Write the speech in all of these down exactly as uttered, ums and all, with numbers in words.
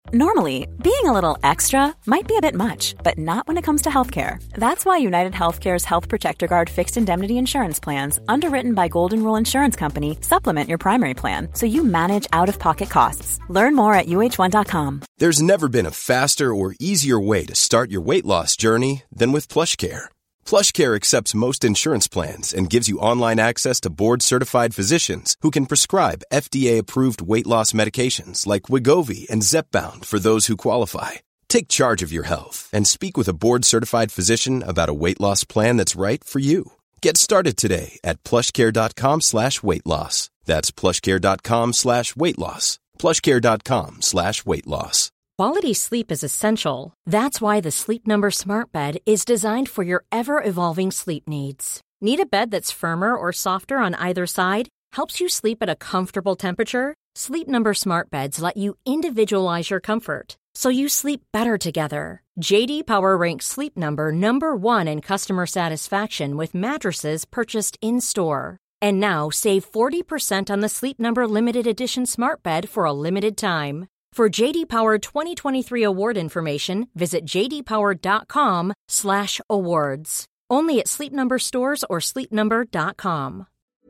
Normally, being a little extra might be a bit much, but not when it comes to healthcare. That's why United Healthcare's Health Protector Guard fixed indemnity insurance plans, underwritten by Golden Rule Insurance Company, supplement your primary plan so you manage out-of-pocket costs. Learn more at U H one dot com. There's never been a faster or easier way to start your weight loss journey than with PlushCare. PlushCare accepts most insurance plans and gives you online access to board-certified physicians who can prescribe F D A-approved weight loss medications like Wegovy and Zepbound for those who qualify. Take charge of your health and speak with a board-certified physician about a weight loss plan that's right for you. Get started today at plushcare.com slash weight loss. That's plushcare.com slash weight loss. plushcare.com slash weight loss. Quality sleep is essential. That's why the Sleep Number Smart Bed is designed for your ever-evolving sleep needs. Need a bed that's firmer or softer on either side? Helps you sleep at a comfortable temperature? Sleep Number Smart Beds let you individualize your comfort, so you sleep better together. J D Power ranks Sleep Number number one in customer satisfaction with mattresses purchased in-store. And now, save forty percent on the Sleep Number Limited Edition Smart Bed for a limited time. For J D Power twenty twenty-three award information, visit jdpower.com slash awards. Only at Sleep Number stores or sleep number dot com.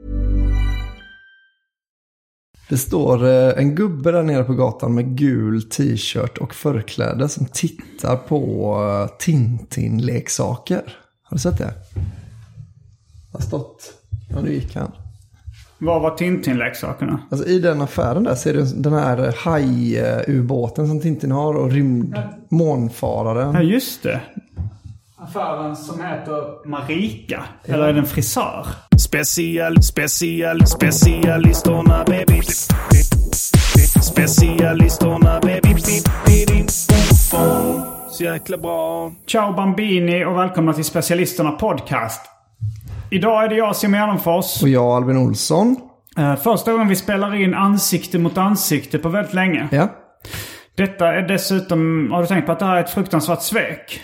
Det står eh, en gubbe där nere på gatan med gul t-shirt och förkläde som tittar på eh, Tintin-leksaker. Har du sett det? Har stått. Ja, nu gick han. Vad var Tintin-leksakerna? Alltså i den affären där ser du den här haj-ubåten som Tintin har och rymd månfararen. Ja, just det. Affären som heter Marika. Ja. Eller är det en frisör? Special, special, specialisterna baby. Specialisterna baby. Så jäkla bra. Ciao Bambini och välkomna till Specialisterna podcast. Idag är det jag, Simon Gärdenfors. Och jag, Albin Olsson. Uh, första gången vi spelar in ansikte mot ansikte på väldigt länge. Ja. Detta är dessutom, har du tänkt på att det här är ett fruktansvärt svek?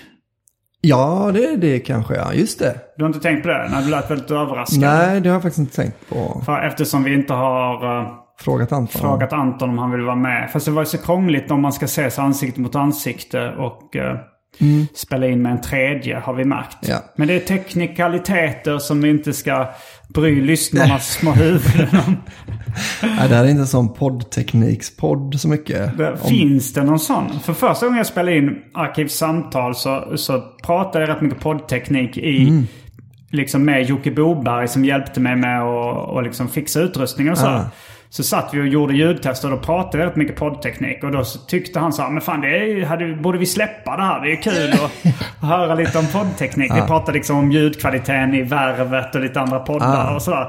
Ja, det är det kanske, ja. Just det. Du har inte tänkt på det? När du lät väldigt överraskad. Nej, det har jag faktiskt inte tänkt på. För eftersom vi inte har uh, frågat, Anton. frågat Anton om han vill vara med. Fast det var ju så krångligt om man ska ses ansikte mot ansikte och... Uh, Mm. spela in med en tredje har vi märkt. Ja. Men det är teknikaliteter som vi inte ska bry lyssnarnas små huvuden om. Nej, det här är inte en sån poddteknikspodd så mycket. Det, om... Finns det någon sån? För första gången jag spelade in Arkivsamtal så, så pratade jag rätt mycket poddteknik i mm. liksom med Jocke Boberg som hjälpte mig med att och liksom fixa utrustningen och så. Ah. Så satt vi och gjorde ljudtester och då pratade vi rätt mycket poddteknik. Och då så tyckte han så här, men fan det är, hade, borde vi släppa det här? Det är kul att, att höra lite om poddteknik. Ah. Vi pratade liksom om ljudkvaliteten i Värvet och lite andra poddar ah. och sådär.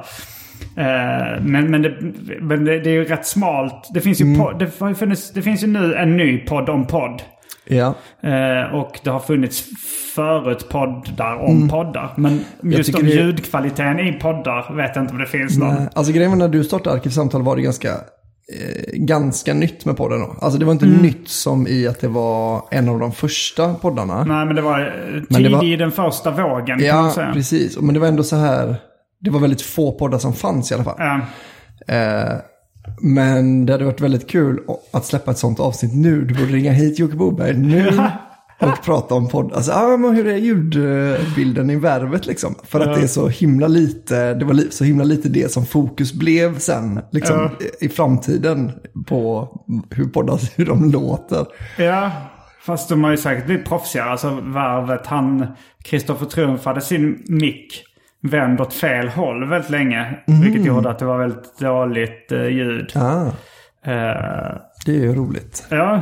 Uh, men men, det, men det, det är ju rätt smalt. Det finns ju, mm. podd, det, har funnits, det finns ju nu en ny podd om podd. Ja. Uh, och det har funnits förut poddar om mm. poddar. Men just om det... ljudkvaliteten i poddar vet jag inte om det finns någon. Nej. Alltså grejen var när du startade Arkivsamtal var det ganska, eh, ganska nytt med podden då. Alltså det var inte mm. nytt som i att det var en av de första poddarna. Nej, men det var tidigt var... i den första vågen kan ja, man säga. Ja, precis. Men det var ändå så här, det var väldigt få poddar som fanns i alla fall. Ja. Eh, men det hade varit väldigt kul att släppa ett sånt avsnitt nu. Du borde ringa hit Jocke Boberg nu och prata om podd. Alltså, ah, men hur är ljudbilden i Värvet liksom? För att ja. det är så himla lite, det var li- så himla lite det som fokus blev sen liksom ja. i framtiden på hur poddar, hur de låter. Ja, fast de har ju säkert blivit proffsigare. Alltså Värvet, han, Kristoffer Triumf hade sin mick vänd åt fel håll väldigt länge. Mm. Vilket gjorde att det var väldigt dåligt uh, ljud. Ah. Uh, det är ju roligt. Ja.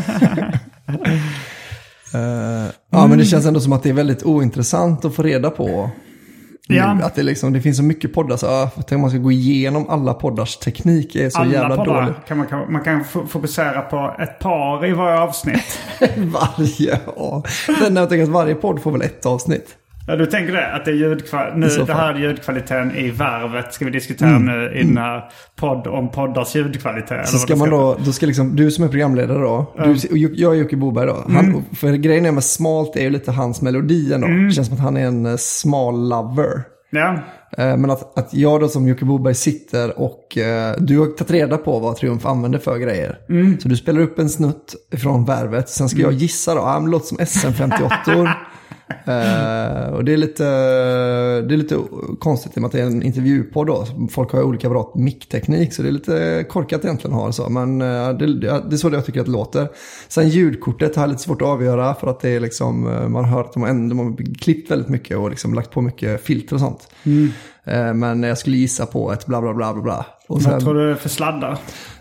Uh, ja, mm. men det känns ändå som att det är väldigt ointressant att få reda på nu, ja. att det, liksom, det finns så mycket poddar så jag tänker man ska gå igenom alla poddars teknik är så alla jävla poddar dålig. Kan man, kan, man kan f- fokusera på ett par i varje avsnitt. varje, ja. Den jag tänker att varje podd får väl ett avsnitt. Ja, du tänker det? Att det är ljudkva- nu, det här är ljudkvaliteten i Värvet ska vi diskutera mm. nu i den här podd om poddars ljudkvalitet. Så ska man då, då ska liksom, du som är programledare då, mm. du, och jag är Jocke Boberg då. Han, mm. För grejen är med smalt är ju lite hans melodi ändå. Mm. Det känns som att han är en smal lover. Ja. Men att, att jag då som Jocke Boberg sitter och uh, du har tagit reda på vad Triumf använder för grejer. Mm. Så du spelar upp en snutt från Värvet. Sen ska mm. jag gissa då, ah, det låter som S M femtioåtta. uh, och det är lite det är lite konstigt i och med att det är en intervjupodd då. Folk har ju olika bra mickteknik, så det är lite korkat egentligen att ha det så. Men uh, det, det är så jag tycker att det låter. Sen ljudkortet har jag lite svårt att avgöra för att det är liksom, uh, man har hört att de har, de har klippt väldigt mycket och liksom lagt på mycket filter och sånt. Mm. Uh, men jag skulle gissa på ett bla bla bla bla bla. Och sen, vad tror du för sladdar?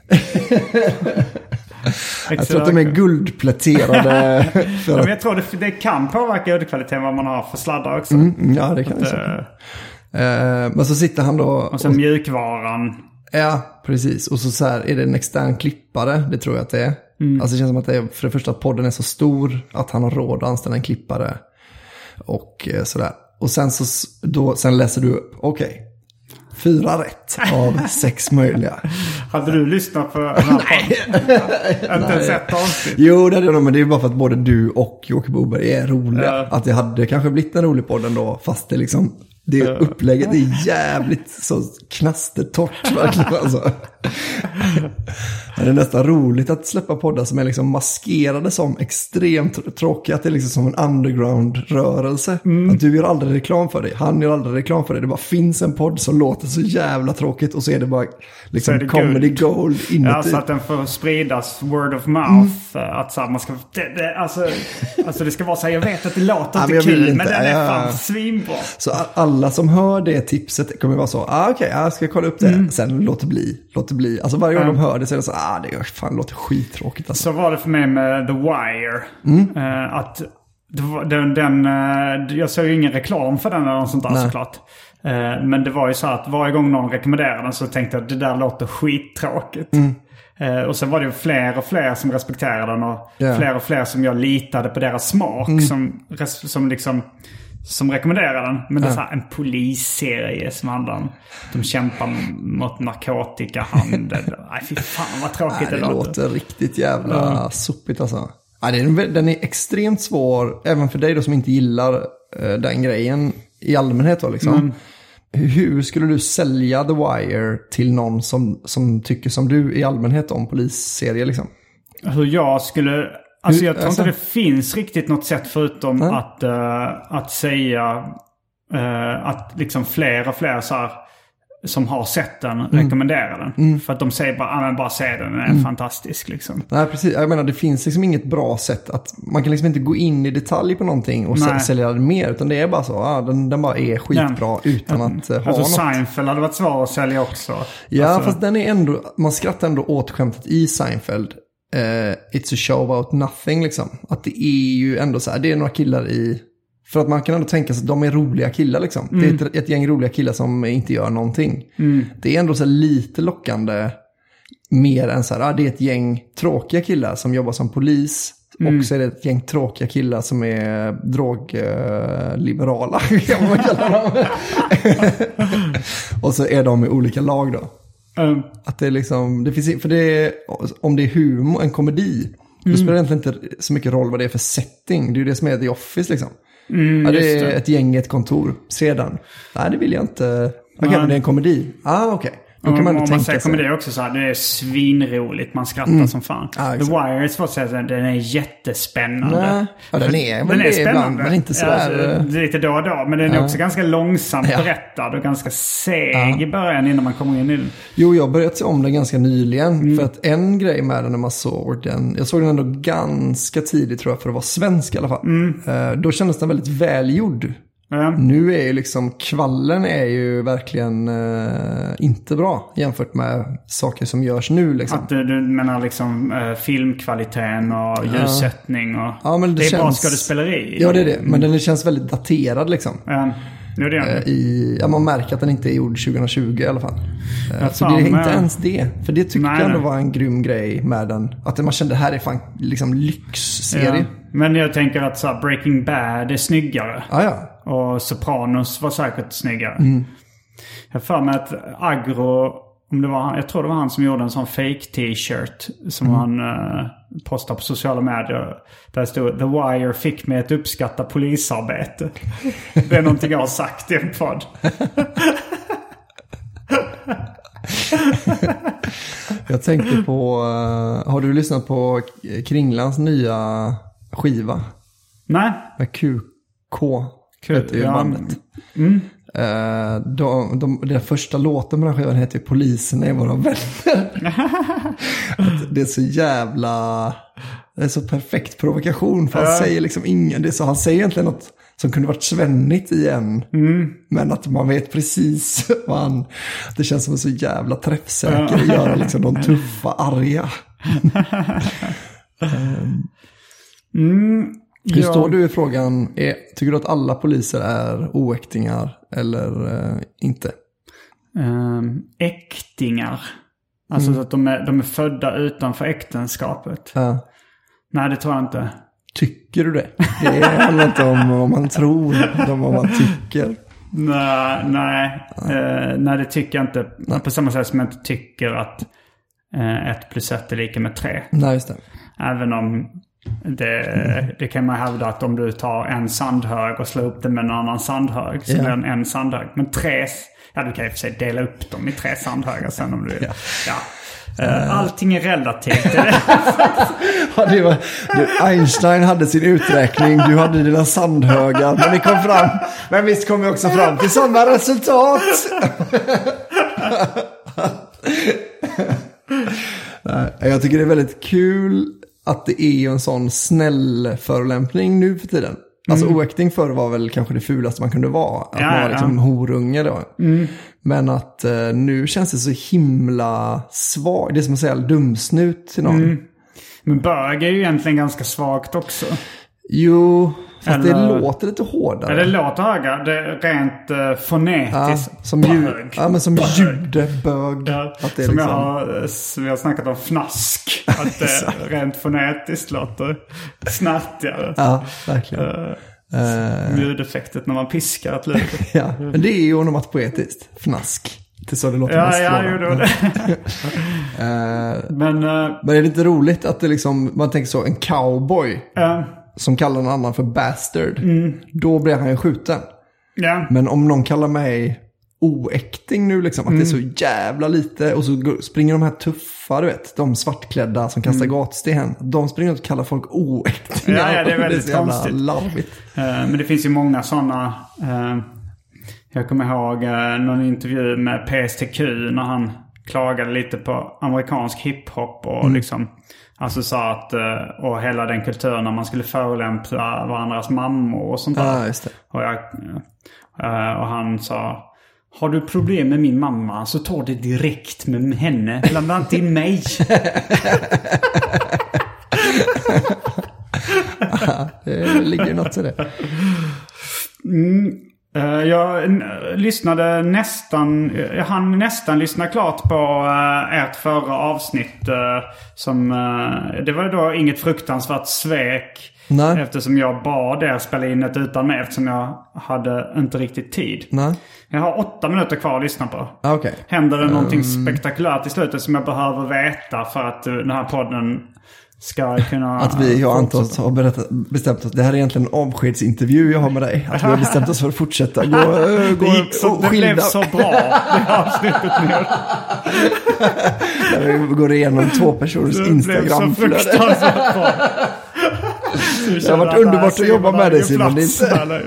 Jag tror att de är guldpläterade. För att... Jag tror det, det kan påverka ljudkvaliteten vad man har för sladdar också. Mm, ja, det kan det säkert. Uh, men så sitter han då... Och så och... mjukvaran. Ja, precis. Och så, så här, är det en extern klippare, det tror jag att det är. Mm. Alltså det känns som att det är, för det första att podden är så stor att han har råd att anställa en klippare. Och uh, sådär. Och sen så då, sen läser du upp, okej. Okay. Fyra rätt av sex möjliga. Hade du lyssnat på den här podden? Inte sett avsnitt. Jo, det hade jag nog, men det är bara för att både du och Jocke Boberg är roliga. Ja. Att det hade kanske blivit en rolig podd ändå, fast det liksom, det upplägget är jävligt så knastertorrt verkligen alltså. Det är nästan roligt att släppa poddar som är liksom maskerade som extremt tråkiga. Att det är liksom som en underground-rörelse. Mm. Att du gör aldrig reklam för dig. Han gör aldrig reklam för dig. Det bara finns en podd som låter så jävla tråkigt. Och så är det bara liksom det comedy good. Gold inuti. Ja, så att den får spridas word of mouth. Mm. Att så här, man ska... Det, det, alltså, alltså det ska vara så här, jag vet att det låter inte kul. Inte, men den är ja. fan svinbra. Så alla som hör det tipset kommer vara så. Ah, okej, okay, jag ska kolla upp det. Mm. Sen låt det bli. Låt det bli. Alltså varje gång mm. de hör det så är det så ah, det fan låter skittråkigt alltså. Så var det för mig med The Wire. Mm. Uh, att den, den, uh, jag såg ju ingen reklam för den eller något sånt där såklart. Uh, men det var ju så att varje gång någon rekommenderade den så tänkte jag att det där låter skittråkigt. Mm. Uh, och sen var det ju fler och fler som respekterade den och yeah. fler och fler som jag litade på deras smak mm. som, som liksom... som rekommenderar den. Men det är så här en polisserie som handlar om de kämpar mot narkotikahandel. Nej, fy fan vad tråkigt Nej, det, det låter. låter riktigt jävla ja. Suppigt alltså. Nej, det är, den är extremt svår, även för dig då som inte gillar uh, den grejen i allmänhet då liksom. Mm. Hur skulle du sälja The Wire till någon som, som tycker som du i allmänhet om polisserier liksom? Hur jag skulle... Alltså jag tror alltså, inte det finns riktigt något sätt förutom mm. att, uh, att säga uh, att liksom fler och fler så här, som har sett den mm. rekommenderar den. Mm. För att de säger bara, ah, men bara se den, den är mm. fantastisk liksom. Nej, precis. Jag menar, det finns liksom inget bra sätt att, man kan liksom inte gå in i detalj på någonting och Nej. sälja det mer, utan det är bara så, ah, den, den bara är skitbra den, utan att uh, ha alltså, något. Seinfeld hade varit svår att sälja också. Ja, alltså, fast den är ändå, man skrattar ändå åt skämtet i Seinfeld. Uh, it's a show about nothing liksom. Att det är ju ändå så här, det är några killar i, för att man kan ändå tänka sig att de är roliga killar liksom. Mm. Det är ett, ett gäng roliga killar som inte gör någonting. Mm. Det är ändå så här lite lockande mer än så här, ah, det är ett gäng tråkiga killar som jobbar som polis. Mm. Och så är det ett gäng tråkiga killar som är drogliberala uh, kan man kalla dem. Och så är de i olika lag då. Mm. Att det är liksom, det finns, för det är, om det är humor, en komedi, mm. då spelar det egentligen inte så mycket roll vad det är för setting. Det är ju det som är The Office liksom. Mm, ja, det är det. Ett gäng i ett kontor. Sedan. Nej, det vill jag inte. Okej, okay, men det är en komedi. Ah, okej. Okay. Då kan man om tänka man säger sig. komedi också så här, det är svinroligt, man skrattar mm. som fan. Ah, The Wire är svårt att säga, den är jättespännande. Nej. Ja, den är, den är, är spännande. Ibland, men inte så ja, där. Alltså, lite då och då, men den är ja. också ganska långsamt ja. berättad och ganska seg ja. i början innan man kommer in i den. Jo, jag började se om den ganska nyligen. Mm. För att en grej med den när man såg den, jag såg den ändå ganska tidigt tror jag, för att vara svensk i alla fall. Mm. Uh, då kändes den väldigt välgjord. Ja. Nu är ju liksom, kvallen är ju verkligen uh, inte bra jämfört med saker som görs nu liksom. Att du, du menar liksom uh, filmkvaliteten och ljussättning och ja, men det, det är känns... bra skådespeleri. Ja, det är det, men den känns väldigt daterad liksom. Ja. Nu är det uh, i, ja, man märker att den inte är gjord tjugo tjugo i alla fall. Uh, så det är inte med... ens det. För det tycker jag ändå var en grym grej med den. Att man kände, det här är fan liksom lyxserie. Ja. Men jag tänker att så här, Breaking Bad är snyggare. Ah, ja. Och Sopranos var säkert snyggare. Mm. Jag för mig att Agro om det var han, jag tror det var han som gjorde en sån fake t-shirt som mm. han uh, postade på sociala medier. Där stod The Wire fick mig att uppskatta polisarbete. Det är någonting jag har sagt i en podd. Jag tänkte på, uh, har du lyssnat på Kringlans nya skiva? Nej. Med Q K heter ju ja. bandet. Mm. Uh, de, de, den första låten på den skivan heter ju Polisen är våra vänner. Det är så jävla, det är så perfekt provokation, för han uh. säger liksom ingen, det är så, han säger egentligen något som kunde varit svennigt igen. Mm. Men att man vet precis vad han, det känns som så jävla träffsäker att göra liksom de tuffa, arga. um. mm. Hur ja. står du i frågan? Är, tycker du att alla poliser är oäktingar eller eh, inte? Um, äktingar. Alltså mm. att de är, de är födda utanför äktenskapet. Uh. Nej, det tror jag inte. Tycker du det? Det handlar inte om vad man tror, utan om vad man tycker. Nej, nej. Uh, nej, det tycker jag inte. Nej. På samma sätt som jag inte tycker att uh, ett plus ett är lika med tre. Nej, just det. Även om det, det kan man hävda att om du tar en sandhög och slår upp den med en annan sandhög så yeah. blir den en sandhög. Men tre, ja du kan ju för sig dela upp dem i tre sandhögar sen om du vill. Ja. Uh, allting är relativt. Ja, det var, du, Einstein hade sin uträkning, du hade dina sandhögar, men vi kom fram, men visst kom vi också fram till sådana resultat. Jag tycker det är väldigt kul att det är en sån snäll förolämpning nu för tiden. Alltså mm. oäkting förr var väl kanske det fulaste man kunde vara. Att ja, man var liksom ja. horunge då. Mm. Men att eh, nu känns det så himla svag. Det är som att säga dumsnut till någon. Mm. Men bög är ju egentligen ganska svagt också. Jo, fast eller, det låter lite hårdare. Ja, det låter högare. Det är rent uh, fonetiskt. Ja, som ju, ja, men som jude, bög. Ja, att det är som liksom... jag har, som vi har snackat om fnask. Att det rent fonetiskt låter snärtigare. Ja, verkligen. Uh, uh, ljudeffektet när man piskar ett ljud. Ja, men det är ju onomatopoetiskt. Fnask. Det så det låter ja, mest. Ja, jo, det var det. uh, men, uh, men är det inte roligt att det liksom, man tänker så, en cowboy uh, som kallar någon annan för bastard, mm. då blir han ju skjuten. Yeah. Men om någon kallar mig oäkting nu liksom, att mm. det är så jävla lite, och så springer de här tuffa, du vet, de svartklädda som kastar mm. gatsten, de springer och kallar folk oäktingar. Ja, ja, det är väldigt det är så konstigt. Larvigt. Uh, men det finns ju många sådana. Uh, jag kommer ihåg uh, någon intervju med P S T Q när han klagade lite på amerikansk hiphop och mm. liksom, alltså sa att uh, och hela den kulturen när man skulle förolämpa varandras mammor och sånt där. Ja, just det. Och, jag, uh, och han sa: har du problem med min mamma så tar det direkt med henne. Lämna inte in mig. Det ligger något till det. Mm, uh, jag n- lyssnade nästan, jag hann nästan lyssna klart på uh, ert förra avsnitt. Uh, som, uh, det var då inget fruktansvärt svek. Nej. Eftersom jag bad er spela in ett utan mig, eftersom jag hade inte riktigt tid. Nej. Jag har åtta minuter kvar att lyssna på. Okay. Händer det någonting um... spektakulärt i slutet som jag behöver veta för att uh, den här podden ska kunna... Att vi, jag antar, har berättat, bestämt oss. Det här är egentligen en avskedsintervju jag har med dig. Att vi har bestämt oss för att fortsätta gå, uh, gå det gick så, det blev så bra det avsnittet nu. Där vi går igenom två personers Instagram-flöde. Det blev så fruktansvärt bra. Det har varit underbart att jobba med dig, Simon. Det inte...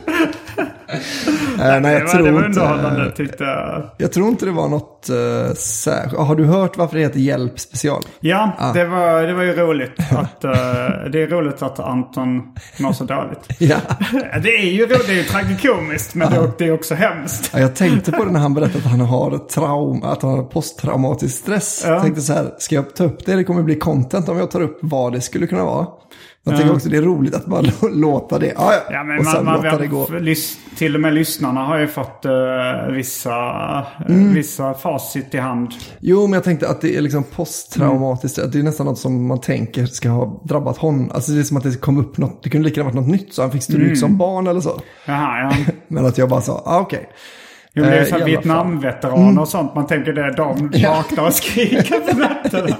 Nej, nej, jag det var, tror det var inte, underhållande, tyckte jag. Jag tror inte det var något uh, särskilt. Har du hört varför det heter Hjälp special? Ja, ah. det, var, det var ju roligt. Att, uh, det är roligt att Anton mår så dåligt. Ja. Det är ju roligt, det är ju tragikomiskt, men ah. det är också hemskt. Ja, jag tänkte på det när han berättade att han har traum, att han har posttraumatisk stress. Ja. Jag tänkte så här, ska jag ta upp det? Det kommer bli content om jag tar upp vad det skulle kunna vara. Jag tycker också det är roligt att bara låta det. Ah, ja. Ja, men och sen man, låta man, det gå. Lys, till och med lyssnarna har ju fått uh, vissa, mm. uh, vissa facit i hand. Jo, men jag tänkte att det är liksom posttraumatiskt. Mm. Att det är nästan något som man tänker ska ha drabbat honom. Alltså det är som att det kom upp något. Det kunde lika gärna varit något nytt så han fick stryk mm. som barn eller så. Jaha, ja. Men att jag bara sa, ah, okej. Okay. Jo, det är Eh, så i alla Vietnamveteraner Mm. och sånt. Man tänker det är de vaknar och skriker på nätterna.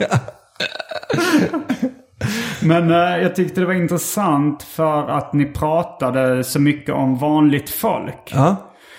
Men eh, jag tyckte det var intressant för att ni pratade så mycket om vanligt folk. Ja.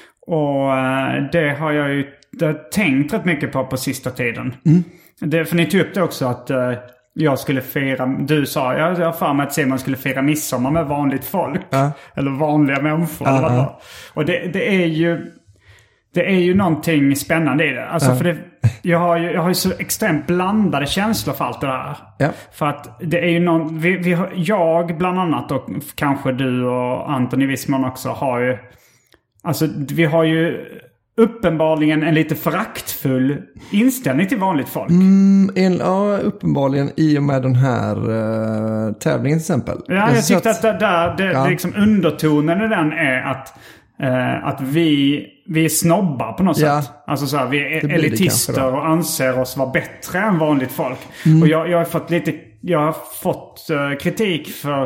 Och eh, det har jag ju det har jag tänkt rätt mycket på på sista tiden. Mm. Det, för ni tog upp det också att eh, jag skulle fira, du sa, jag har för mig att Simon skulle fira midsommar med vanligt folk. Ja. Eller vanliga människor. Ja, eller vad det ja. var. Och det, det är ju det är ju någonting spännande i det. Alltså Ja. för det, jag har ju jag har ju så extremt blandade känslor för allt det där. Ja. För att det är ju någon, vi, vi har, jag bland annat och kanske du och Anton i viss mån också har ju, alltså vi har ju uppenbarligen en lite föraktfull inställning till vanligt folk. Mm, en, ja, uppenbarligen i och med den här uh, tävlingen till exempel. Ja, jag, jag tyckte att, att det där, det, ja. det liksom undertonen i den är att, eh, att vi, vi är snobbar på något Ja. sätt. Alltså så här, vi är Det blir det elitister kanske då. och anser oss vara bättre än vanligt folk. Mm. Och jag, jag har fått lite, jag har fått uh, kritik för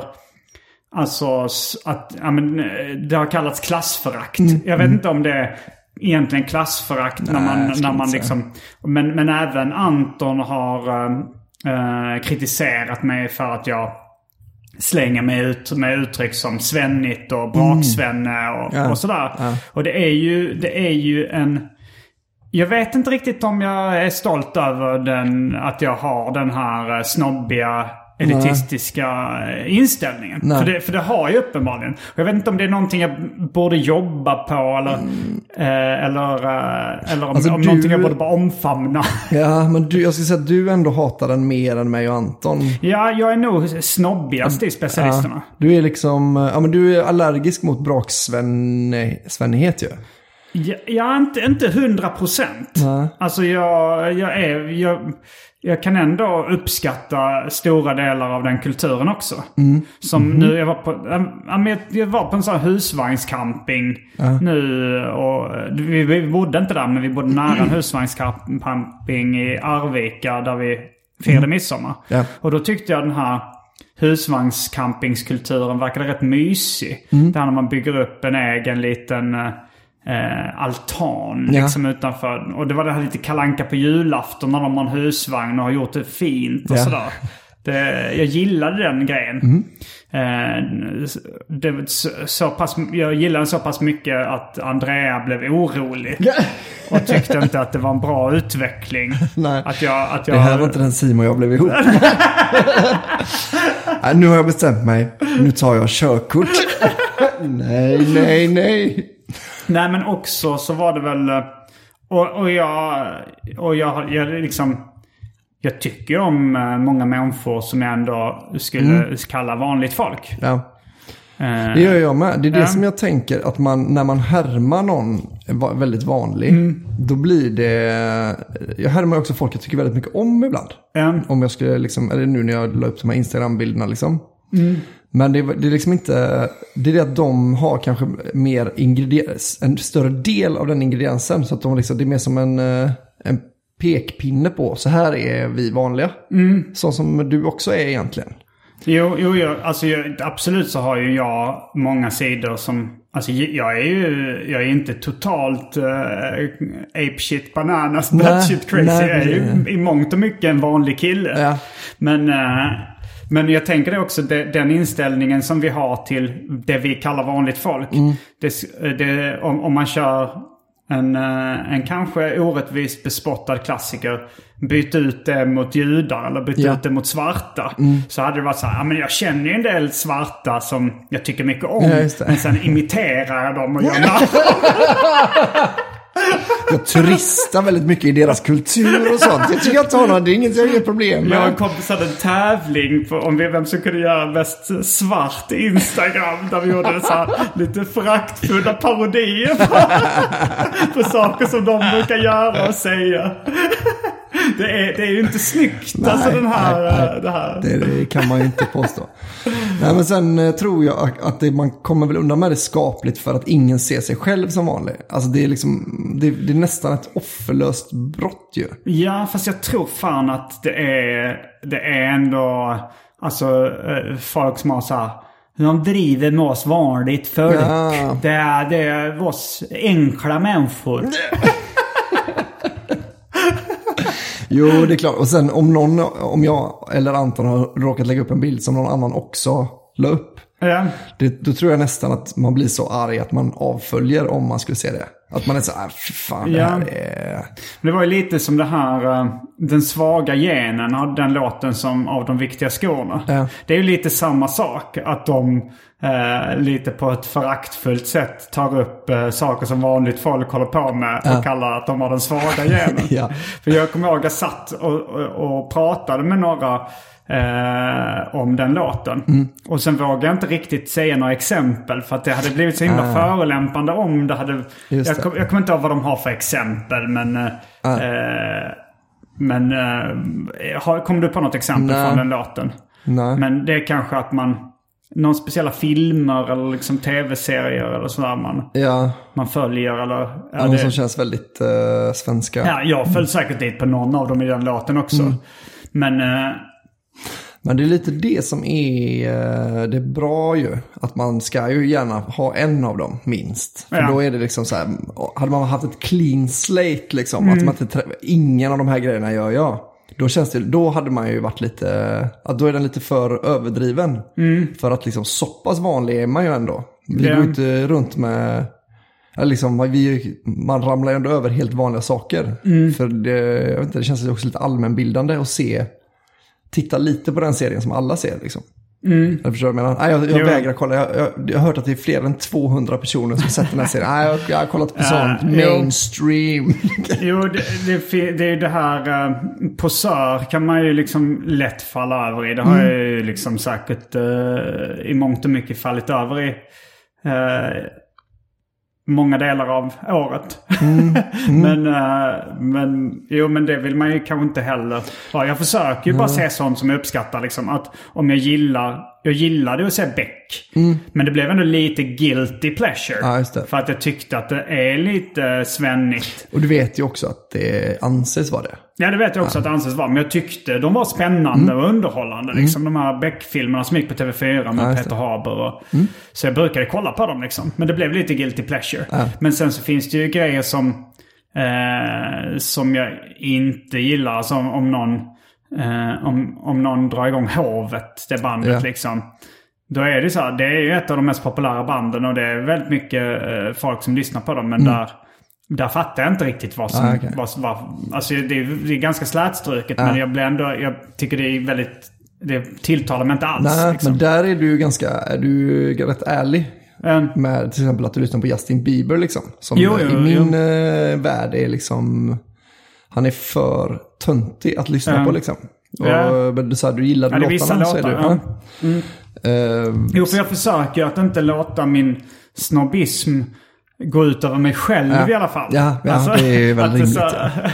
alltså s- att ja, men, eh, det har kallats klassförakt. Mm. Jag vet inte om det är egentligen klassförakt när Nej, man, jag skulle när man inte liksom, men, men även Anton har uh, uh, kritiserat mig för att jag slänger mig ut med uttryck som svennigt och braksvenne och, Ja. och sådär. Ja. Och det är ju, det är ju en... Jag vet inte riktigt om jag är stolt över den, att jag har den här eh, snobbiga, elitistiska eh, inställningen. Nej. För det, för det har jag uppenbarligen. Och jag vet inte om det är någonting jag borde jobba på eller, eh, eller, eh, eller om, Alltså, om du- någonting jag borde bara omfamna. Ja, men du, jag skulle säga att du ändå hatar den mer än mig och Anton. Ja, jag är nog snobbigast i specialisterna. Ja, du är liksom, ja men du är allergisk mot braksvennighet ju. Ja, jag inte, inte hundra procent. Nej. Alltså jag, jag är... Jag, jag kan ändå uppskatta stora delar av den kulturen också. Mm. Som nu, jag var på... ja, men jag- Jag var på en sån här husvagnscamping nu. Och vi, vi bodde inte där, men vi bodde nära en husvagnscamping i Arvika där vi firade midsommar. Ja. Och då tyckte jag den här husvagnscampingskulturen verkade rätt mysig. Mm. Där när man bygger upp en egen liten eh, altan Ja. liksom utanför. Och det var det här lite kalanka på julafton när de har en husvagn och har gjort det fint och Ja. sådär. Det, jag gillade den grejen. Mm. Eh, det, var så, så pass, jag gillade den så pass mycket att Andrea blev orolig. Och tyckte inte att det var en bra utveckling. Nej. Att jag, att jag, Det här var inte den Simon jag blev ihop med. Nej, nu har jag bestämt mig. Nu tar jag körkort. nej, nej, nej. Nej, men också så var det väl... Och, och jag... Och jag, jag liksom... Jag tycker om eh, många människor som jag ändå skulle Mm. kalla vanligt folk. Ja. Eh, Det gör jag med. Det är det Ja. som jag tänker att man, när man härmar någon va- väldigt vanlig, Mm. då blir det... Jag härmar också folk jag tycker väldigt mycket om ibland. eh, Om jag skulle liksom, eller nu när jag la upp de här Instagram-bilderna liksom. Mm. Men det, är- det är liksom inte, det är det att de har kanske mer ingrediens, en större del av den ingrediensen. Så att de liksom, det är mer som en, eh, en pekpinne på, så här är vi vanliga. Mm. Så som du också är egentligen. Jo, jo, jo alltså jag, absolut så har ju jag många sidor som... Alltså jag är ju jag är inte totalt uh, ape shit bananas, Nej, batshit crazy. nej, Jag är ju det- i mångt och mycket en vanlig kille. Ja. Men, eh, men jag tänker det också, det, den inställningen som vi har till det vi kallar vanligt folk. Mm. Det, det, om, om man kör en, eh, en kanske orättvist bespottad klassiker, byt ut det mot judar eller byt Ja. ut det mot svarta. Mm. Så hade det varit så här, ja, men jag känner ju en del svarta som jag tycker mycket om. Ja, just det. Men sen imiterar jag dem och gör narr. Jag turistar väldigt mycket i deras kultur och sånt. Jag tycker jag tar något, det är inget jag har problem Jag och en med. kompis hade en tävling på om vi, vem som kunde göra mest svart Instagram. Där vi gjorde så här lite föraktfulla parodier på, på saker som de brukar göra och säga. Det är, det är ju inte snyggt. Nej, alltså den här, nej, nej. det här. Det, det kan man ju inte påstå. Nej, men sen eh, tror jag att- att det, man kommer väl undan med det skapligt för att ingen ser sig själv som vanlig. Alltså det är liksom, det, det är nästan ett offerlöst brott ju. Ja, fast jag tror fan att det är, det är ändå alltså eh, folk som har så här hur de driver med oss vanligt folk. Ja. Det, är, det är oss enkla människor. Jo, det är klart. Och sen om någon, om jag eller Anton har råkat lägga upp en bild som någon annan också la upp. Ja. Det, då tror jag nästan att man blir så arg att man avföljer om man skulle se det. Att man är så här, fy fan, det Ja. här är... Det var ju lite som det här, uh, den svaga genen av den låten som av de viktiga skorna. Ja. Det är ju lite samma sak. Att de uh, lite på ett föraktfullt sätt tar upp uh, saker som vanligt folk håller på med. Ja. Och kallar att de har den svaga genen. Ja. För jag kommer ihåg att jag satt och, och, och pratade med några... Eh, om den låten. Mm. Och sen vågade jag inte riktigt säga några exempel för att det hade blivit så himla ah. förolämpande om det hade... Just jag, det. kom, jag kommer inte ihåg vad de har för exempel, men... Ah. Eh, men eh, har, kom du på något exempel Nej. från den låten? Nej. Men det är kanske att man... Någon speciella filmer eller liksom tv-serier eller sådär man, ja. man följer eller... Ja, ja, det... som känns väldigt uh, svenska. Ja, jag föll säkert dit på någon av dem i den låten också. Mm. Men... Eh, Men det är lite det som är det är bra ju. Att man ska ju gärna ha en av dem minst. För ja. då är det liksom så här, hade man haft ett clean slate liksom. Mm. Att man inte, ingen av de här grejerna gör jag. Då känns det, då hade man ju varit lite, att då är den lite för överdriven. Mm. För att liksom så pass vanlig är man ju ändå. Vi ja. går inte runt med, eller liksom, vi, man ramlar ju ändå över helt vanliga saker. Mm. För det, jag vet inte, det känns också lite allmänbildande att se. Titta lite på den serien som alla ser liksom. Mm. Jag förstår vad jag menar. Nej, jag, jag vägrar kolla. Jag, jag, jag har hört att det är fler än tvåhundra personer som sett den här serien. Nej, jag, jag har kollat på uh, sånt. Mainstream. Jo, det, det, det är ju det här... Uh, posör kan man ju liksom lätt falla över i. Det har mm. jag ju liksom säkert uh, i mångt och mycket fallit över i. Uh, många delar av året. Mm. Mm. men, uh, men, jo, men det vill man ju kanske inte heller. Ja, jag försöker ju mm. bara se sånt som jag uppskattar. Liksom, att om jag gillar, jag gillade att se Beck. Mm. Men det blev ändå lite guilty pleasure. Ja, just det. För att jag tyckte att det är lite svennigt. Och du vet ju också att det anses vara det. Ja, det vet jag också ja. att det anses vara. Men jag tyckte de var spännande mm. och underhållande. Liksom, mm. de här Beck-filmerna som gick på T V fyra med ja, Peter Haber. Och, mm. Så jag brukade kolla på dem liksom. Men det blev lite guilty pleasure. Ja. Men sen så finns det ju grejer som, eh, som jag inte gillar. Alltså om, om, någon, eh, om, om någon drar igång Hovet, det bandet ja. liksom. Då är det så här, det är ju ett av de mest populära banden. Och det är väldigt mycket eh, folk som lyssnar på dem. Men mm. där... Där fattar jag inte riktigt vad som... Ah, okay. vad, vad, alltså det är, det är ganska slätstruket. Ah. Men jag blir ändå... Jag tycker det är väldigt... Det tilltalar mig inte alls. Nej, liksom. Men där är du ganska... Är du rätt ärlig. Mm. Med till exempel att du lyssnar på Justin Bieber liksom. Som jo, jo, i min jo. Uh, värld är liksom... Han är för töntig att lyssna mm. på liksom. Och ja. du sa du gillade ja, låtarna så är du... Ja. Mm. Uh, jo, för jag försöker att inte låta min snobbism... gå ut över mig själv ja. i alla fall. Ja, ja alltså, det är väl rimligt. Så,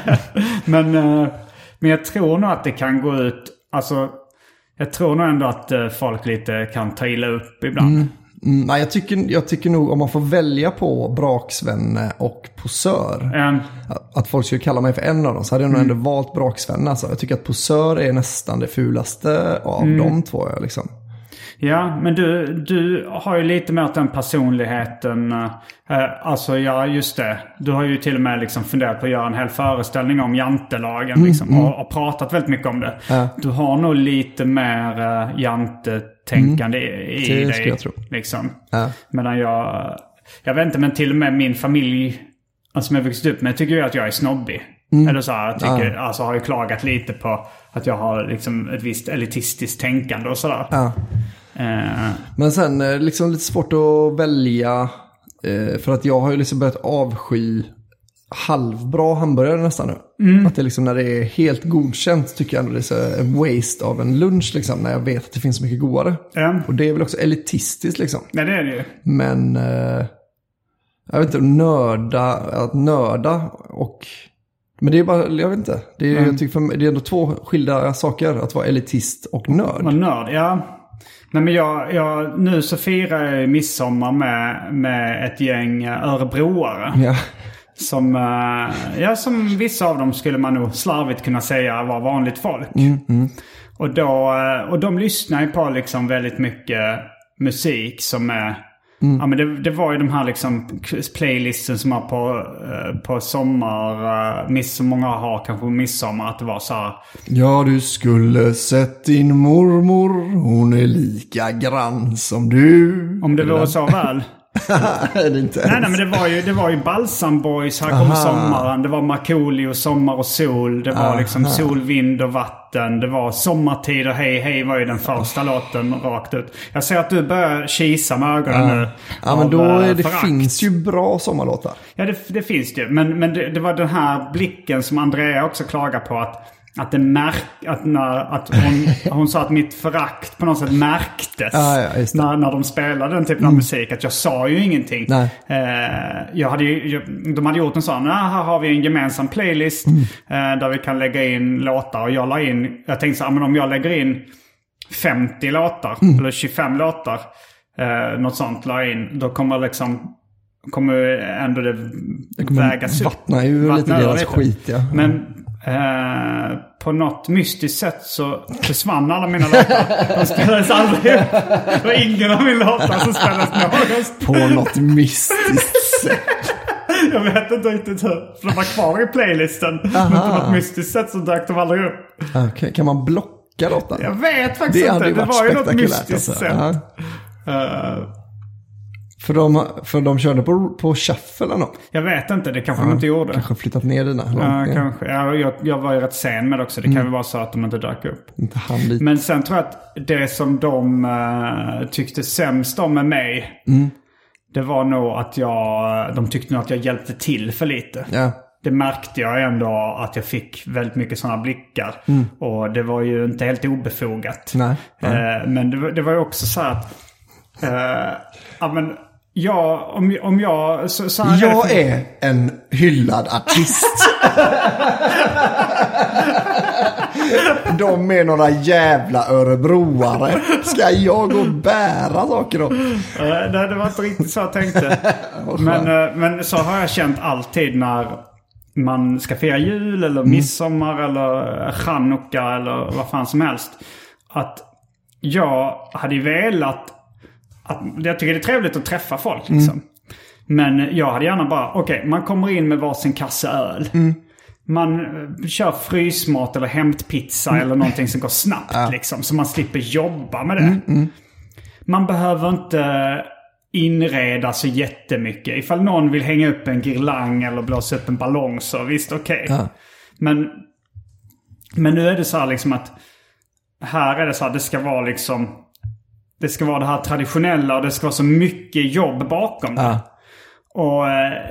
men, uh, men jag tror nog att det kan gå ut... Alltså, jag tror nog ändå att uh, folk lite kan ta illa upp ibland. Mm. Mm, nej, jag tycker, jag tycker nog om man får välja på Braksvenne och Posör. Mm. Att, att folk skulle kalla mig för en av dem, så hade jag nog mm. ändå valt Braksvenne. Alltså. Jag tycker att Posör är nästan det fulaste av mm. de två. Liksom. Ja, men du, du har ju lite mer den personligheten. Eh, alltså, ja, just det. Du har ju till och med liksom funderat på att göra en hel föreställning om jantelagen. Mm, liksom, mm. Och, och pratat väldigt mycket om det. Ja. Du har nog lite mer uh, jantetänkande mm. i, i dig. Jag tro. Liksom. Ja. Medan jag... Jag vet inte, men till och med min familj... Alltså, som jag vuxit upp med tycker ju att jag är snobbig. Mm. Eller så här, jag tycker, ja. alltså har ju klagat lite på att jag har liksom ett visst elitistiskt tänkande och sådär. Ja. Uh. Men sen är det liksom lite svårt att välja eh, för att jag har ju liksom börjat avsky halvbra hamburgare nästan nu. Mm. Att det liksom när det är helt godkänt tycker jag ändå det är så en waste av en lunch liksom, när jag vet att det finns så mycket godare. Mm. Och det är väl också elitistiskt liksom. Nej, det är det ju. Men eh, jag vet inte, nörda, att nörda och... Men det är bara, jag vet inte. Det är, mm. jag tycker för, det är ändå två skilda saker att vara elitist och nörd. Och nörd, ja. Nej, men jag, jag, nu så firar jag midsommar med, med ett gäng örebroare. Ja. Som, ja, som vissa av dem skulle man nog slarvigt kunna säga var vanligt folk. Mm, mm. Och, då, och de lyssnar ju på liksom väldigt mycket musik som är... Mm. Ja, men det, det var ju de här liksom playlisten som var på, uh, på sommar, uh, miss, som många har kanske på midsommar, att det var så här... Ja, du skulle sett din mormor, hon är lika grann som du. Om det vore så väl. det är inte nej, nej, men det var ju, det var ju Balsam Boys, Här kom Aha. sommaren. Det var Markoolio, Sommar och sol. Det var Aha. liksom Sol, vind och vatten. Det var Sommartid och Hej, hej var ju den första låten rakt ut. Jag ser att du börjar kisa med ögonen ja. nu. Ja, men då är det finns ju bra sommarlåtar. Ja, det, det finns det. Men, men det, det var den här blicken som Andrea också klagar på, att Att det märk, att, när, att hon, hon sa att mitt förakt på något sätt märktes ah, ja, när, när de spelade den typen av mm. musik. Att jag sa ju ingenting. Nej. Eh, jag hade ju, jag, de hade gjort en sån, här har vi en gemensam playlist mm. eh, där vi kan lägga in låtar. Och jag la in, jag tänkte så här, men om jag lägger in femtio låtar mm. eller tjugofem låtar, eh, något sånt la in, då kommer liksom... kommer ändå det, det kommer vägas upp. Vattna ju vattna lite deras skit, ja. Men eh, på något mystiskt sätt så försvann alla mina låtar. De spelades aldrig. Det var ingen av mina låtar som spelades någonstans. På något mystiskt sätt. Jag vet inte riktigt hur. För de var kvar i playlisten. Aha. Men på något mystiskt sätt så dök de aldrig upp. Okay. Kan man blocka låtarna? Jag vet faktiskt det inte. Det var ju något mystiskt alltså. sätt. Uh, För de, för de körde på, på shuffle eller något? Jag vet inte, det kanske ja, de inte gjorde. Kanske flyttat ner dina. Ja, ner. kanske. Ja, jag, jag var ju rätt sen med det också. Det kan mm. ju vara så att de inte dök upp. Inte han lite. Men sen tror jag att det som de uh, tyckte sämst om med mig, mm. det var nog att jag, de tyckte nog att jag hjälpte till för lite. Ja. Det märkte jag ändå att jag fick väldigt mycket sådana blickar. Mm. Och det var ju inte helt obefogat. Nej, nej. Uh, men det, det var ju också så att... Uh, ja, men... Ja, om, om jag... Så, så här jag är, är en hyllad artist. De är några jävla örebroare. Ska jag gå och bära saker då? Nej, det var inte riktigt så jag tänkte. men, men så har jag känt alltid när man ska fira jul eller midsommar mm. eller Chanukka eller vad fan som helst. Att jag hade velat... Att, jag tycker det är trevligt att träffa folk liksom. Mm. Men jag hade gärna bara, okej, okay, man kommer in med varsin kasse öl. Mm. Man uh, kör frysmat eller hämtpizza mm. eller någonting som går snabbt ja. liksom. Så man slipper jobba med det. Mm, mm. Man behöver inte inreda så jättemycket. Ifall någon vill hänga upp en girlang eller blåsa upp en ballong så visst okej. Okay. Ja. Men, men nu är det så här liksom att här är det så här, det ska vara liksom... Det ska vara det här traditionella och det ska vara så mycket jobb bakom det. Ja. Och,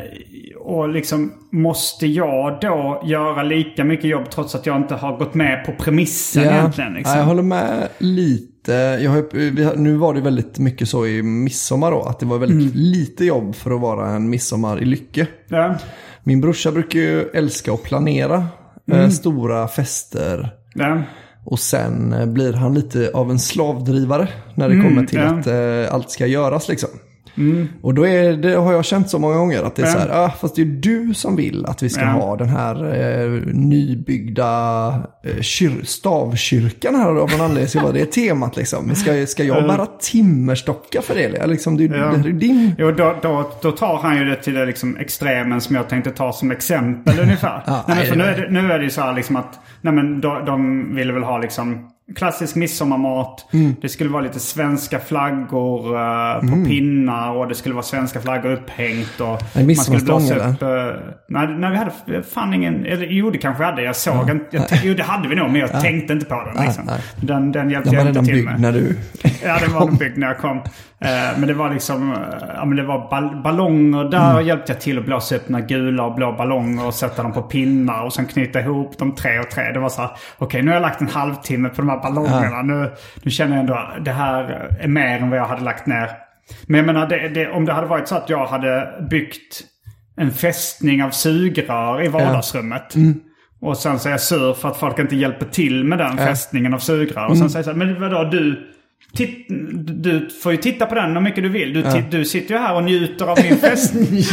och liksom måste jag då göra lika mycket jobb trots att jag inte har gått med på premissen ja. egentligen. Liksom. Ja, jag håller med lite. Jag har, nu var det väldigt mycket så i midsommar då. Att det var väldigt mm. lite jobb för att vara en midsommar i Lycke. Ja. Min brorsa brukar ju älska att planera mm. eh, stora fester. Ja. Och sen blir han lite av en slavdrivare när det mm, kommer till ja. att eh, allt ska göras liksom. Mm. Och då är det, har jag känt så många gånger att det är ja. så här, ah, fast det är du som vill att vi ska ja. ha den här eh, nybyggda eh, kyr, stavkyrkan här av någon anledning. Så det är temat liksom. Ska, ska jag bara timmerstocka för det? Liksom, det, ja. det är din... Jo, då, då, då tar han ju det till det liksom extremen som jag tänkte ta som exempel ungefär. ja, nej, nej, men, för nu, är det, nu är det ju så här liksom att nej, men de, de ville väl ha liksom klassisk midsommarmat. Mm. Det skulle vara lite svenska flaggor uh, på mm. pinnar och det skulle vara svenska flaggor upphängt och nej, man skulle blåsa eller? upp... Uh, nej, nej, vi hade fan ingen... Eller, jo, det kanske hade. Jag såg ja. inte... Jag, jo, det hade vi nog, men jag ja. tänkte inte på den. Liksom. Ja, den, den hjälpte den jag inte till med. När du ja, den var nog byggd när jag kom. Uh, men det var liksom... Uh, ja, men det var ball- ballonger. Där mm. hjälpte jag till att blåsa upp några gula och blå ballonger och sätta dem på pinnar och sen knyta ihop dem tre och tre. Det var så här, okej, okay, nu har jag lagt en halvtimme på de här ballongerna. Ja. Nu, nu känner jag ändå att det här är mer än vad jag hade lagt ner. Men jag menar, det, det, om det hade varit så att jag hade byggt en fästning av sugrör i vardagsrummet. Ja. Mm. Och sen så är jag sur för att folk inte hjälper till med den ja. fästningen av sugrör. Och sen mm. säger jag så här, men vadå, du... Titt, du får ju titta på den hur mycket du vill. Du, ja. t- du sitter ju här och njuter av min fästning.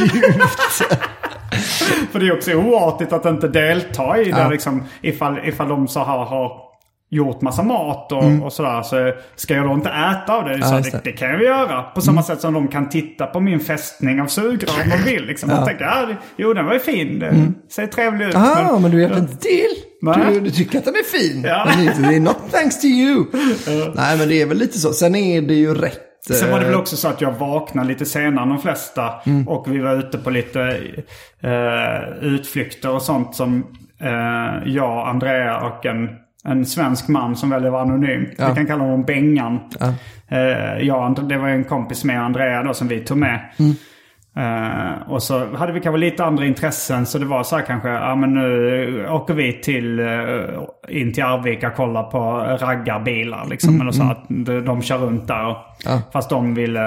För det är också oartigt att inte delta i det. Ja. Liksom, ifall, ifall de så här har gjort massa mat och, Mm. och sådär. Så ska jag då inte äta av det? Ja, Så just det, det. det kan vi göra. På samma sätt som de kan titta på min fästning av sugrör om de vill. Liksom. Ja. Och tänka, ah, jo den var ju fin. Det Mm. ser trevlig ut. Aha, men, men, du hjälper inte till. Nej. Du, du tycker att den är fin. Ja. Men det det är not thanks to you. Nej, men det är väl lite så. Sen är det ju rätt. Sen var det väl också så att jag vaknade lite senare än de flesta. Mm. Och vi var ute på lite uh, utflykter och sånt som uh, jag, Andrea och en, en svensk man som väljer att vara anonym. Ja. Vi kan kalla honom Bengan. Ja. Uh, jag, det var en kompis med Andrea då som vi tog med. Mm. Uh, och så hade vi kanske lite andra intressen. Så det var så här kanske, ja men nu åker vi till uh, in till Arvika och kollar på raggarbilar liksom. Mm, Eller så mm. att de, de kör runt där. Och, Ja. fast de ville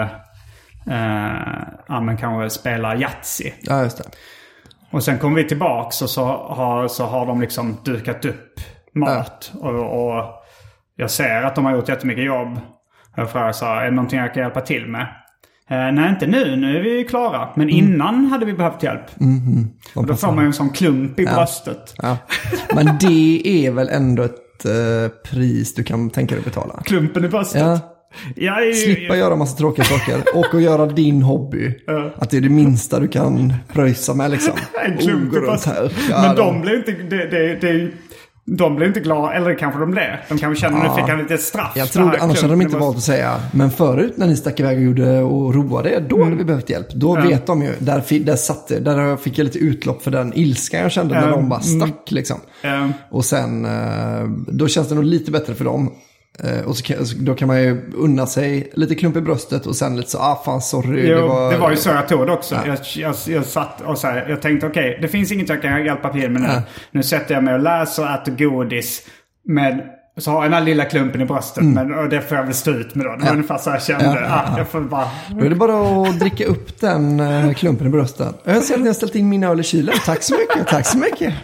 uh, ja men kanske spela Yatzy. Ja, just det. Och sen kom vi tillbaks och så har, så har de liksom dukat upp mat. Ja. Och, och jag ser att de har gjort jättemycket jobb. Jag frågar så här, är det någonting jag kan hjälpa till med? Eh, nej, inte nu. Nu är vi klara. Men Mm. innan hade vi behövt hjälp. Mm-hmm. Och då får man ju en sån klump i Ja. bröstet. Ja. Men det är väl ändå ett eh, pris du kan tänka dig att betala. Klumpen i bröstet. Ja. Jag är ju, Slippa göra massa tråkiga saker. Och att göra din hobby. Ja. Att det är det minsta du kan pröjsa med liksom. en klump Oh, i gå runt här. bröstet. Ja, Men de- de blir inte... Det, det, det, de blir inte glada. Eller kanske de blev. De kanske känner att Ja. nu fick han lite straff. Jag för tror den det, här annars hade de klumpen inte i valt att säga. Men förut när ni stack iväg och gjorde och roade, då hade vi behövt hjälp. Då Ja. vet de ju. Där, fi- där, satt, det- där fick jag lite utlopp för den ilskan jag kände när Ja. de bara stack liksom. Ja. Och sen, eh, då känns det nog lite bättre för dem. Eh, Och så kan, så då kan man ju unna sig lite klump i bröstet och sen lite så, ah fan sorry. Jo, det, var, det var ju så jag tog det också. Ja. Jag, jag, jag satt och så här, jag tänkte okej, okay, det finns inget jag kan hjälpa till med nu. Ja. Nu sätter jag mig och läser och äter godis. Men så har jag den här lilla klumpen i bröstet. Men, och det får jag väl stå ut med då. Det var Ja. ungefär så jag kände. Ja, ja, Ah, ja. jag får bara... Då är det bara att dricka upp den eh, klumpen i bröstet. Jag ser att ni har ställt in min öl i kylen. Tack så mycket, tack så mycket.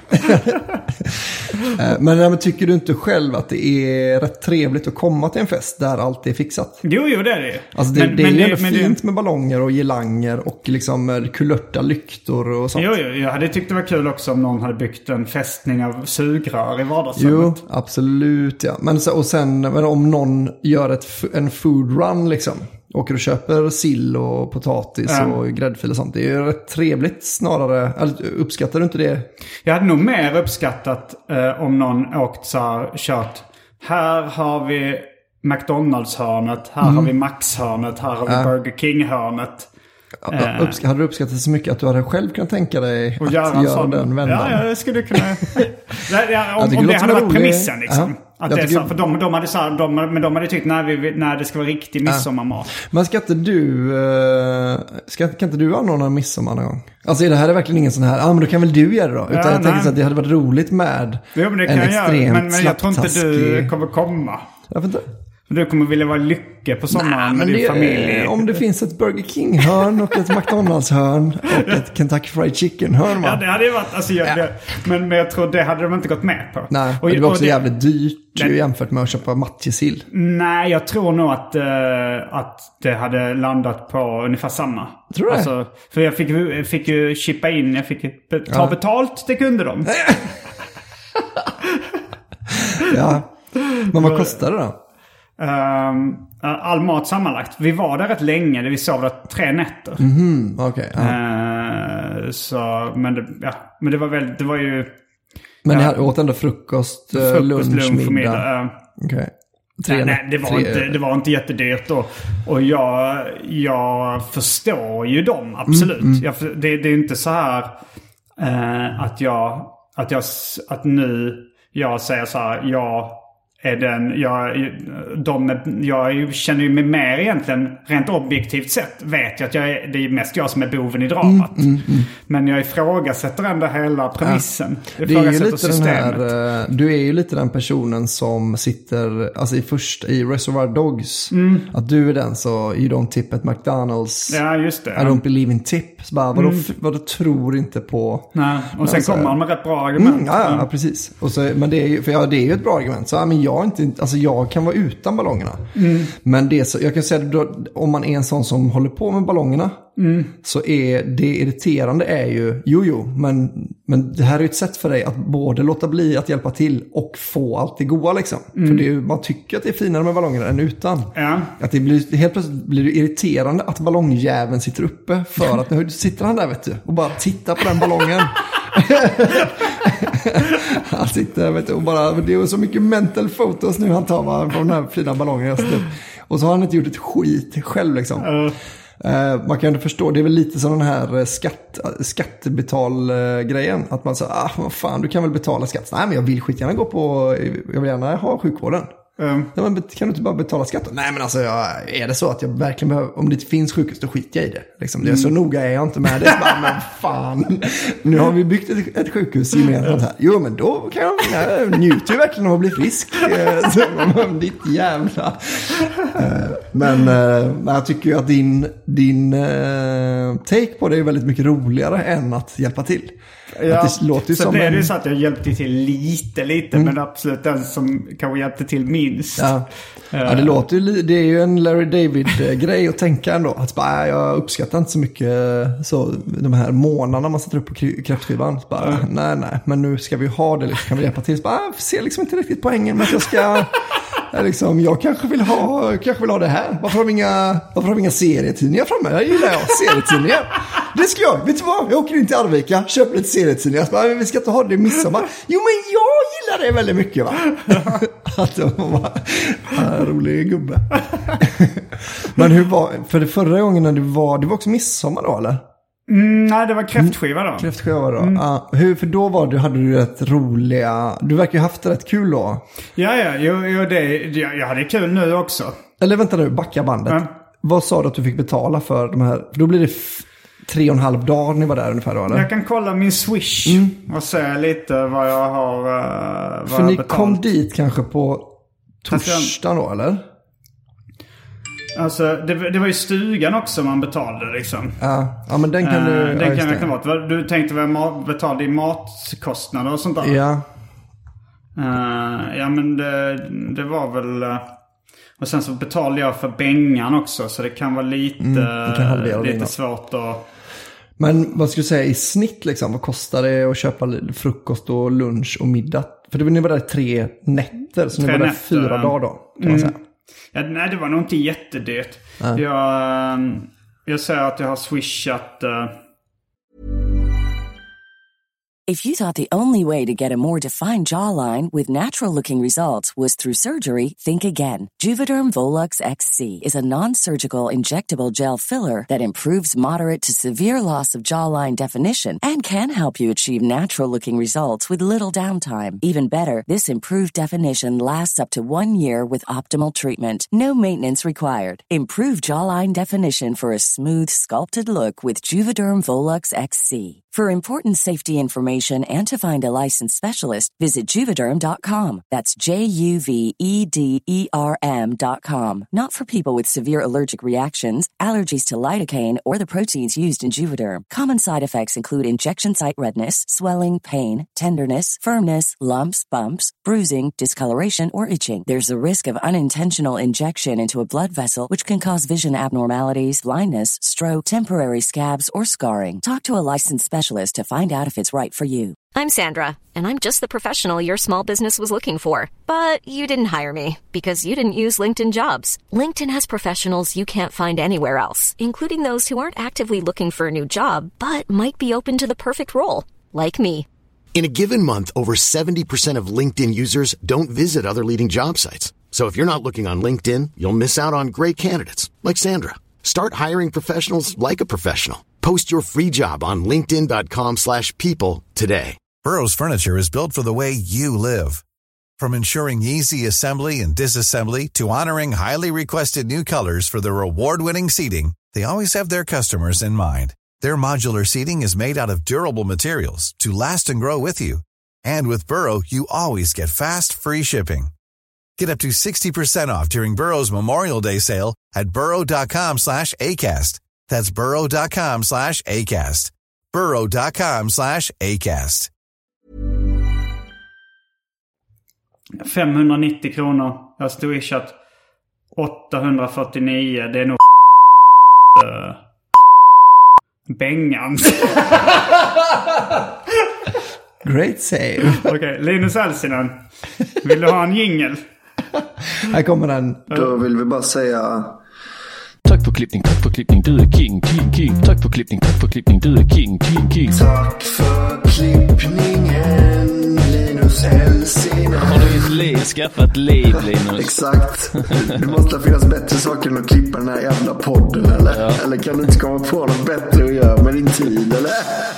Eh, men, men tycker du inte själv att det är rätt trevligt att komma till en fest där allt är fixat? Jo, jo, det är det ju. Alltså det, Men- det är men ju ändå men fint med ballonger och girlanger och liksom eh, kulörta lyktor och sånt. Jo, jo, jag hade tyckt det var kul också om någon hade byggt en fästning av sugrör i Jo, vardagsrummet. absolut ja. Men, så, och sen men om någon gör ett, f- en food run liksom. Åker och köper sill och potatis Ja. och gräddfil och sånt. Det är ju rätt trevligt snarare. Eller, uppskattar du inte det? Jag hade nog mer uppskattat eh, om någon åkt så här, kört. Här har vi McDonalds-hörnet, här har vi Max-hörnet, här har vi Mm. Ja. Burger King-hörnet. Ja, Eh. uppsk- hade du uppskattat så mycket att du hade själv kunnat tänka dig Och att göra göra, en sån. den vändan? Ja, jag skulle kunna... ja, ja, Jag om tycker om det det låter hade som en varit rolig- premissen liksom. Ja. Att Jag det är tycker- så, för de, de hade så här, de, men de hade tyckt när, vi, när det ska vara riktig midsommarmat. Men ska inte du, eh, ska, kan inte du anordna en midsommar någon gång? Alltså är det här är verkligen ingen sån här, ja ah, men då kan väl du göra det då? Utan Ja, jag tänker nej. så att det hade varit roligt med Jo, men det en kan jag göra. extremt Men, men jag tror inte du slapptaskig- kommer komma. Varför inte? Du kommer vilja vara lycka på sommaren med Men din det, familj. om det finns ett Burger King-hörn och ett McDonalds-hörn och ett Kentucky Fried Chicken-hörn va? Ja, det hade ju varit... Alltså, jag, Ja. det, men, men jag tror det hade de inte gått med på. Nej, Och- och det var också och det- jävligt dyrt Nej. ju jämfört med att köpa matjessill. Nej, jag tror nog att, eh, att det hade landat på ungefär samma. Tror du det? Alltså, för jag fick, ju- fick ju chippa in, jag fick ju be- ta Ja. betalt, det kunde de. Ja, men vad kostar det då? Um, all mat sammanlagt. Vi var där rätt länge, det vi sov där tre nätter. Mm, okej. ja. Eh, så, men det, ja, men det var väl, det var ju Men ni ja. hade- åt ändå frukost, eh, frukost, lunch, lunch och middag? middag. eh. Okej. Tre Nej, nej, nät- det var, tre- inte, det var inte jättedyrt. Och, och jag, jag förstår ju dem, absolut. Mm, mm. Jag, för- det, det är inte så här eh, att, jag, att, jag, s- att nu jag säger så här, jag är den, jag, de, är- jag känner ju mig mer egentligen, rent objektivt sett, vet jag att jag är, det är mest jag som är boven i dramat. Mm, Men jag ifrågasätter ändå hela premissen. Jag Det är ju ifrågasätter lite den systemet. här, eh, du är ju lite den personen som sitter, alltså i först i Reservoir Dogs, att du är den så, you don't tip at McDonalds, Ja, just det. I don't believe in tips, bara, vadå, f- vadå tror inte på... Nej, och sen Alltså, kommer man med rätt bra argument. Mm, ja, ja, precis. Och så, men det är ju, för ja, det är ju ett bra argument. Så ja, men jag inte, alltså jag kan vara utan ballongerna. Mm. Men det så, jag kan säga då, om man är en sån som håller på med ballongerna mm. så är det irriterande är ju, jo jo, men, men det här är ett sätt för dig att både låta bli att hjälpa till och få allt det goda liksom. Mm. För det är, man tycker att det är finare med ballongerna än utan. Ja. Att det blir, helt plötsligt blir det irriterande att ballongjäveln sitter uppe för att nu sitter han där vet du och bara tittar på den ballongen. Han sitter vet du, och bara, det är så mycket mental photos nu han tar va, på den här fina ballongen just nu. Och så har han inte gjort ett skit själv liksom. Uh. Uh, man kan ju förstå, det är väl lite som den här skatt, skattebetal-grejen. Att man säger, ah vad fan, du kan väl betala skatt. Nej men jag vill skitgärna gå på, jag vill gärna ha sjukvården. Mm. Ja, men kan du inte bara betala skatt? Nej men alltså, jag, är det så att jag verkligen behöver, om det inte finns sjukhus då skiter jag i det. Liksom, det är så noga är jag inte med det. Bara, men fan, nu har vi byggt ett, ett sjukhus gemensamt här. Jo men då kan jag, jag njuter ju verkligen av att bli frisk. Så, ditt jävla. Men, men jag tycker ju att din, din take på det är väldigt mycket roligare än att hjälpa till. Ja, att det låter så som blev det ju en... så att jag hjälpte till lite, lite mm. men absolut den som kanske hjälpte till minst. Ja, uh. ja det låter ju, det är ju en Larry David-grej att tänka ändå. Att bara, jag uppskattar inte så mycket så, de här månaderna man sätter upp på kräftskivan. Så bara, uh. nej, nej, men nu ska vi ha det, liksom, kan vi hjälpa till? Så bara, jag ser liksom inte riktigt poängen med att jag ska... Liksom, jag kanske vill ha kanske vill ha det här. Varför har vi inga, varför har vi inga serietidningar framme? Jag gillar jag serietidningar. Det ska jag. Vet du vad? Jag åker in till Arvika, köper lite serietidningar. Så bara, vi ska inte ha det i midsommar. Jo, men jag gillar det väldigt mycket va? Att det var en rolig gubbe. Men hur var, för det förra gången när du var, det var också midsommar då eller? Mm, nej, det var kräftskiva då. Kräftskiva då. Mm. Ah, hur, för då var du, hade du rätt roliga... Du verkar ju haft det rätt kul då. Ja, ja. Jo, jo, det, jag, jag hade kul nu också. Eller vänta nu, backa bandet. Mm. Vad sa du att du fick betala för de här... För då blir det f- tre och en halv dag ni var där ungefär då, eller? Jag kan kolla min Swish mm. och säga lite vad jag har uh, vad för jag ni betalt. Kom dit kanske på torsdagen då, eller? Alltså, det, det var ju stugan också man betalade liksom. Ja, ja men den kan du... Uh, den ja, kan räkna bort. Du tänkte väl mat, betalade i matkostnader och sånt där? Ja. Uh, ja, men det, det var väl... Uh, och sen så betalade jag för bängan också. Så det kan vara lite, mm, kan lite svårt att... Men vad skulle du säga i snitt liksom? Vad kostar det att köpa frukost och lunch och middag? För det var, ni var där tre nätter. Så tre ni var där nätter, fyra dagar då, kan man säga. Ja, nej, det var nog inte jättedyrt. Nej. Jag, jag säger att jag har swishat... Uh... If you thought the only way to get a more defined jawline with natural-looking results was through surgery, think again. Juvederm Volux X C is a non-surgical injectable gel filler that improves moderate to severe loss of jawline definition and can help you achieve natural-looking results with little downtime. Even better, this improved definition lasts up to one year with optimal treatment. No maintenance required. Improve jawline definition for a smooth, sculpted look with Juvederm Volux X C. For important safety information and to find a licensed specialist, visit Juvederm dot com. That's J U V E D E R M dot com. Not for people with severe allergic reactions, allergies to lidocaine, or the proteins used in Juvederm. Common side effects include injection site redness, swelling, pain, tenderness, firmness, lumps, bumps, bruising, discoloration, or itching. There's a risk of unintentional injection into a blood vessel, which can cause vision abnormalities, blindness, stroke, temporary scabs, or scarring. Talk to a licensed specialist to find out if it's right for you. I'm Sandra, and I'm just the professional your small business was looking for. But you didn't hire me because you didn't use LinkedIn Jobs. LinkedIn has professionals you can't find anywhere else, including those who aren't actively looking for a new job, but might be open to the perfect role, like me. In a given month, over seventy percent of LinkedIn users don't visit other leading job sites. So if you're not looking on LinkedIn, you'll miss out on great candidates, like Sandra. Start hiring professionals like a professional. Post your free job on linkedin dot com slash people today. Burrow's furniture is built for the way you live. From ensuring easy assembly and disassembly to honoring highly requested new colors for their award-winning seating, they always have their customers in mind. Their modular seating is made out of durable materials to last and grow with you. And with Burrow, you always get fast, free shipping. Get up to sixty percent off during Burrow's Memorial Day sale at burrow dot com slash ACAST. That's burrow dot com slash ACAST. burrow dot com slash ACAST. femhundranittio kronor. Jag har swishat åttahundrafyrtionio. Det är nog uh, Bengan. Great save. Okej, okay, Linus Elsinen. Vill du ha en jingle? Här kommer den. Då vill vi bara säga... Tack för klippning, tack för klippning, du är king, king, king. Tack för klippning, tack för klippning, du är king, king, king. Tack för klippningen, Linus Elsinen. Har du ett liv, skaffat liv, Linus? Exakt. Det måste finnas bättre saker än att klippa den här jävla podden, eller? Ja. Eller kan du inte komma på något bättre att göra med din tid, eller?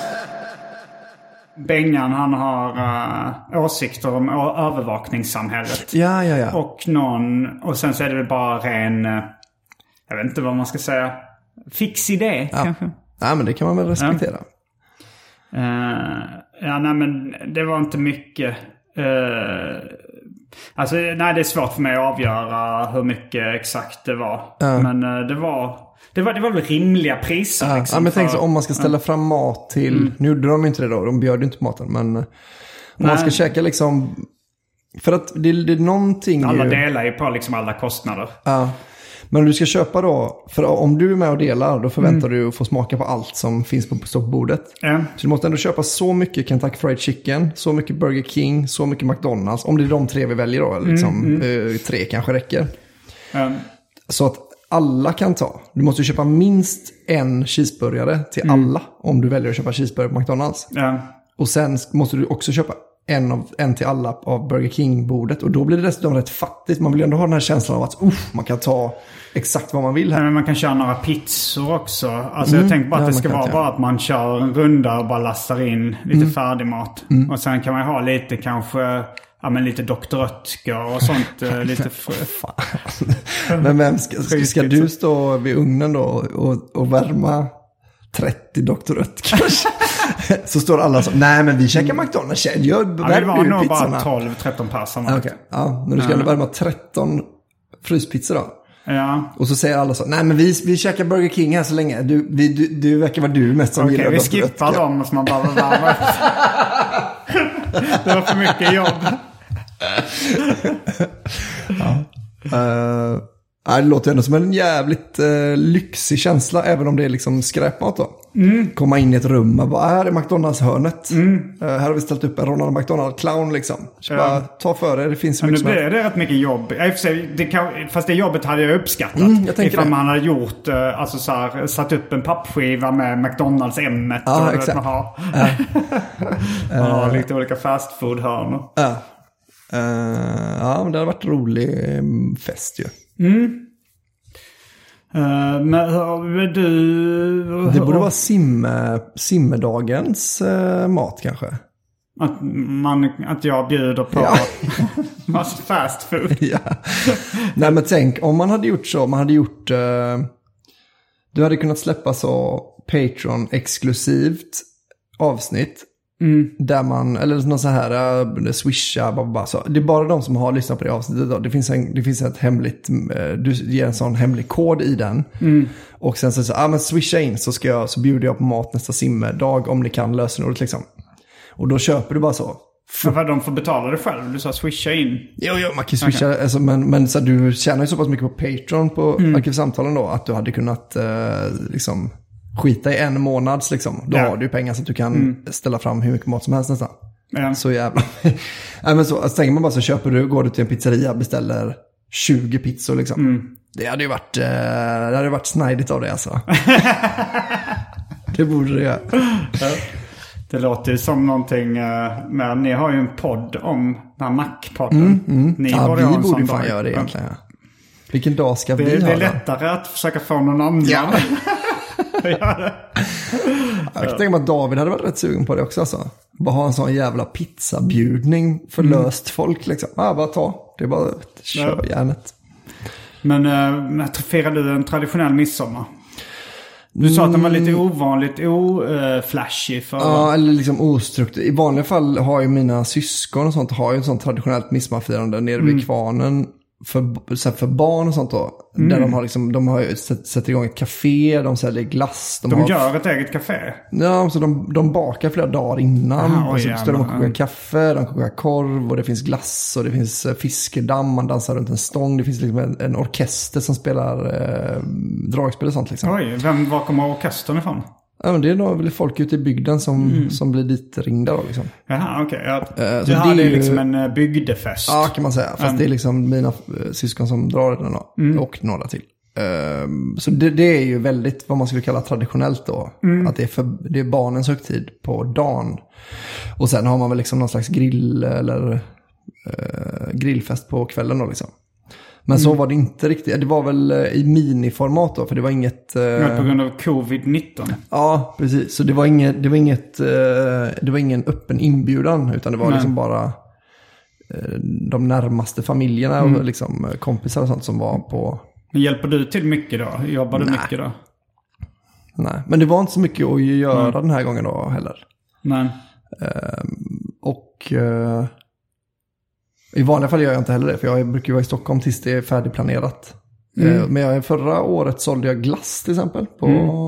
Bengan, han har uh, åsikter om övervakningssamhället. Ja, ja, ja. Och någon, och sen så är det väl bara ren... Uh, Jag vet inte vad man ska säga. Fix idé, ja. kanske. Ja, men det kan man väl respektera. Ja, uh, ja nej, men det var inte mycket. Uh, alltså, nej, det är svårt för mig att avgöra hur mycket exakt det var. Ja. Men uh, det var... Det var, det var väl rimliga priser. Ja, liksom, ja men för, tänk så om man ska ställa ja. fram mat till... Mm. Nu gjorde de inte det då, de bjöd ju inte på maten. Men om nej. man ska käka liksom... För att det, det är någonting... Alla ju, delar ju på liksom alla kostnader. Ja. Men om du ska köpa då... För om du är med och delar, då förväntar mm. du att få smaka på allt som finns på stoppbordet. Mm. Så du måste ändå köpa så mycket Kentucky Fried Chicken, så mycket Burger King, så mycket McDonald's. Om det är de tre vi väljer då, liksom, mm, mm. tre kanske räcker. Mm. Så att alla kan ta. Du måste köpa minst en cheeseburgare till mm. alla om du väljer att köpa cheeseburgare på McDonald's. Ja. Och sen måste du också köpa en, av, en till alla av Burger King-bordet. Och då blir det dessutom rätt fattigt. Man vill ju ändå ha den här känslan av att uff, man kan ta exakt vad man vill här. Men man kan köra några pizzor också. Alltså mm. jag tänker bara att ja, det ska vara bara att man kör en runda och bara lastar in lite mm. färdig mat. Mm. Och sen kan man ha lite kanske... Ja, men lite doktor Oetker och sånt. lite fan. Men vem ska, ska, ska du stå vid ugnen då och, och värma trettio doktor Oetker? Så står alla så, nej men vi käkar McDonald's. Jag ja, det var nog bara tolv tretton passar. Okay. Ja, men du ska ja. värma tretton fryspizzor då. Ja. Och så säger alla så, nej men vi, vi käkar Burger King här så länge. Du, vi, du, du verkar vara du mest som okay, gillar vi skippar dem så man bara värma. Det var för mycket jobb. ja. uh, det låter ändå som en jävligt uh, lyxig känsla, även om det är liksom skräpmat då. Mm. Komma in i ett rum och bara, här är McDonald's-hörnet. Mm. Uh, här har vi ställt upp en Ronald McDonald-clown liksom. Så ja. bara, ta för det, det finns men mycket nu blir det rätt mycket jobb. Det kan, fast det jobbet hade jag uppskattat. Mm, jag ifall det. man hade gjort, uh, alltså så här, satt upp en pappskiva med McDonald's-ämnet. Ja, och exakt. Man har, ja. man har lite olika fastfood-hörnor. Ja. Uh, ja, men det har varit en rolig um, fest ju. Mm. Uh, men uh, du... Det borde vara sim, simmedagens uh, mat kanske. Att, man, att jag bjuder på ja. massa fast food. Ja. Nej men tänk, om man hade gjort så, man hade gjort... Uh, du hade kunnat släppa så Patreon-exklusivt avsnitt. Mm. Där man, eller någon så här uh, swisha, bara, bara, så. Det är bara de som har lyssnat på det avsnittet då. Det finns, en, det finns ett hemligt, uh, du ger en sån hemlig kod i den. Mm. Och sen så, så ah, men swisha in så, ska jag, så bjuder jag på mat nästa simmedag om ni kan lösenordet liksom. Och då köper du bara så. Men vad de får betala det själv? Du sa swisha in. Jo, jo man kan swisha. Okay. Alltså, men men så, du tjänar ju så pass mycket på Patreon på mm. Arkivsamtalen då. Att du hade kunnat uh, liksom... skita i en månads liksom. Då ja. har du pengar så att du kan mm. ställa fram hur mycket mat som helst nästan. Ja. Så jävla... Nej, men så alltså, tänker man bara så köper du, går du till en pizzeria, beställer tjugo pizzor liksom. Mm. Det hade ju varit eh, det hade varit snajdigt av det alltså. Det borde det göra. Ja. Det låter ju som någonting eh, men ni har ju en podd om den här Mac-podden. Mm, mm. Ni ja, borde vi ha en borde sån fan göra det egentligen. Ja. Vilken dag ska det, vi det ha? Det är lättare att försöka få någon annan. Ja. Jag kan tänka mig att David hade varit rätt sugen på det också alltså. Bara ha en sån jävla pizzabjudning för mm. löst folk liksom. Ja, bara ta. Det är bara kör ja. järnet. Men äh, firar du en traditionell midsommar? Du sa att den var lite ovanligt oflashig för... Ja, eller liksom ostruktur. I vanliga fall har ju mina syskon och sånt har ju ett sånt traditionellt midsommarfirande nere vid mm. kvarnen. för, så här, för barn och sånt då. Mm. Där de har liksom, de har satt, satt igång ett café, de säljer glass. De, de har, gör ett eget café? Ja, så de, de bakar flera dagar innan. Aha, och så står de och kokar kaffe, de kokar korv och det finns glass och det finns fiskedamm, man dansar runt en stång. Det finns liksom en, en orkester som spelar eh, dragspel och sånt liksom. Oj, vem, var kommer orkestern ifrån? Ja, men det är nog väl folk ute i bygden som, mm. som blir dit ringda då liksom. Jaha, okej. Okay. Ja. Uh, det här är ju liksom en bygdefest. Ja, kan man säga. Fast mm. det är liksom mina uh, syskon som drar den då. Mm. Och några till. Uh, så det, det är ju väldigt, vad man skulle kalla traditionellt då. Mm. Att det är, för, det är barnens högtid på dagen. Och sen har man väl liksom någon slags grill eller uh, grillfest på kvällen då liksom. Men mm. så var det inte riktigt. Det var väl i miniformat då, för det var inget... Uh... På grund av covid nitton. Ja, precis. Så det var inget, det var inget, uh, det var ingen öppen inbjudan, utan det var Nej. liksom bara uh, de närmaste familjerna mm. och liksom kompisar och sånt som var på... Men hjälper du till mycket då? Jobbar du Nej. mycket då? Nej, men det var inte så mycket att göra mm. den här gången då heller. Nej. Uh, och... Uh... I vanliga fall gör jag inte heller det, för jag brukar vara i Stockholm tills det är färdigplanerat. Mm. Men jag, förra året sålde jag glass till exempel på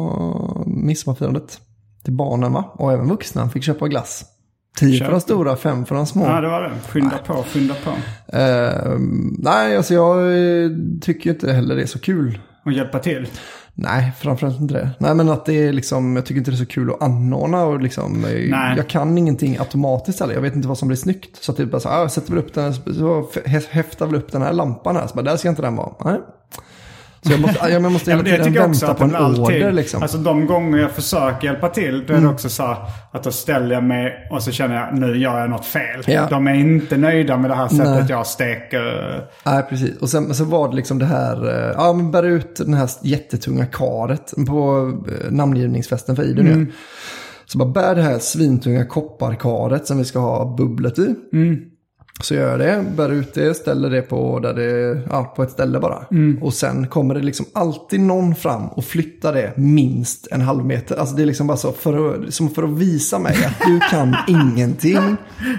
mm. midsommarfirandet till barnen, va? Och även vuxna fick köpa glass. Tio Köp. för de stora, fem för de små. Ja, det var det. Skynda nej. på, skynda på. Uh, nej, alltså jag tycker ju inte heller det är så kul. Och hjälpa till? Nej, framförallt inte det. Nej, men att det är liksom, jag tycker inte det är så kul att anordna och liksom, Nej. jag kan ingenting automatiskt heller. Jag vet inte vad som blir snyggt. Så att det bara så, ah, jag sätter väl upp den, så häftar väl upp den här lampan här. Så bara, där ska inte den vara. Nej. Så jag måste, jag måste hela ja, tiden vänta på en order liksom. Alltså de gånger jag försöker hjälpa till, då är det mm. också så att då ställer jag mig och så känner jag, nu gör jag något fel. Ja. De är inte nöjda med det här sättet Nej. jag steker. Nej, precis. Och sen så var det liksom det här, ja men bär ut den här jättetunga karet på namngivningsfesten för Iden. Mm. Så bara bär det här svintunga kopparkaret som vi ska ha bubblet i. Mm. Så gör jag det, bär ut det, ställer det på, där det, ja, på ett ställe bara. Mm. Och sen kommer det liksom alltid någon fram och flyttar det minst en halv meter. Alltså det är liksom bara så för att, som för att visa mig att du kan ingenting.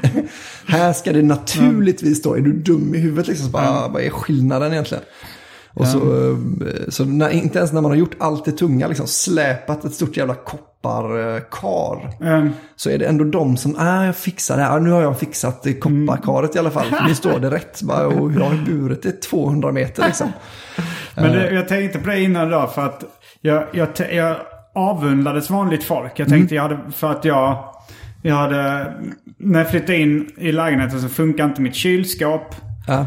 Här ska det naturligtvis stå, är du dum i huvudet liksom? Så bara, vad är skillnaden egentligen? Och så, så när, inte ens när man har gjort allt det tunga, liksom släpat ett stort jävla kopparkar, mm. så är det ändå de som, ah, jag fixar det här, nu har jag fixat kopparkaret i alla fall, nu står det rätt, bara, och jag har burit det tvåhundra meter liksom. Men det, jag tänkte på det innan då, för att jag, jag, jag avundades vanligt folk. Jag tänkte mm. jag hade, för att jag, jag hade, när jag flyttade in i lägenheten så funkar inte mitt kylskåp. Ja.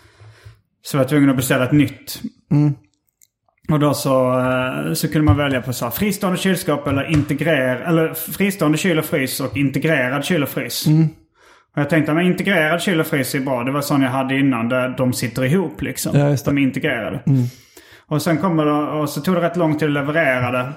Så var jag tvungen att beställa ett nytt. Mm. Och då så, så kunde man välja på så här, fristående kylskåp eller integrer, eller fristående kyl och frys och integrerad kyl och frys. Mm. Och jag tänkte att integrerad kyl och frys är bra. Det var sån jag hade innan, där de sitter ihop liksom. Ja, de är integrerade. Mm. Och sen kommer det, och så tog det rätt långt till att leverera det.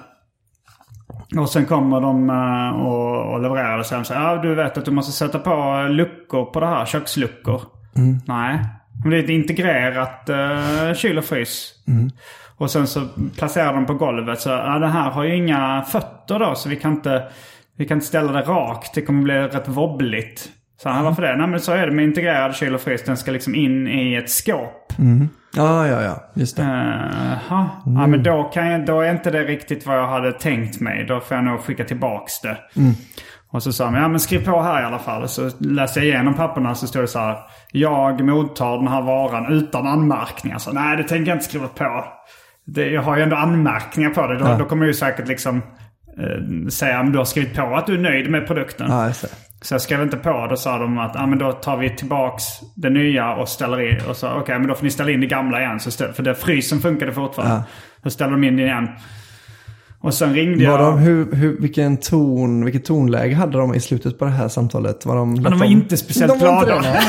Och sen kommer de och, och levererar det sen. Så ja, du vet att du måste sätta på luckor på det här, köksluckor. Mm. Nej. Men det är ett integrerat uh, kyl och frys. Mm. Och sen så placerar de på golvet. Så ja, det här har ju inga fötter då. Så vi kan inte, vi kan inte ställa det rakt. Det kommer bli rätt wobbligt. Så här, varför det? Nej, men så är det med integrerad kyl och frys. Den ska liksom in i ett skåp. Mm. Ja, ja, ja. Just det. Uh, mm. Ja, men då, kan jag, då är inte det riktigt vad jag hade tänkt mig. Då får jag nog skicka tillbaks det. Mm. Och så sa man, ja men skriv på här i alla fall. Så läste jag igenom papperna, så står det så här: jag mottar den här varan utan anmärkningar. Så nej, det tänker jag inte skriva på. Det, jag har ju ändå anmärkningar på det. Då, ja. då kommer jag ju säkert liksom eh, säga om du har skrivit på att du är nöjd med produkten. Ja, just det. Så jag skrev inte på. Då sa de att ja, men då tar vi tillbaks det nya och ställer in. Och så okej, okay, men då får ni ställa in det gamla igen. Så ställ, för det frysen funkade fortfarande. Ja. Så ställer de in det igen. Och sen ringde var jag... De, hur, hur, vilken ton, vilket tonläge hade de i slutet på det här samtalet? Var de, ja, de var de... inte speciellt de glada. Var inte det,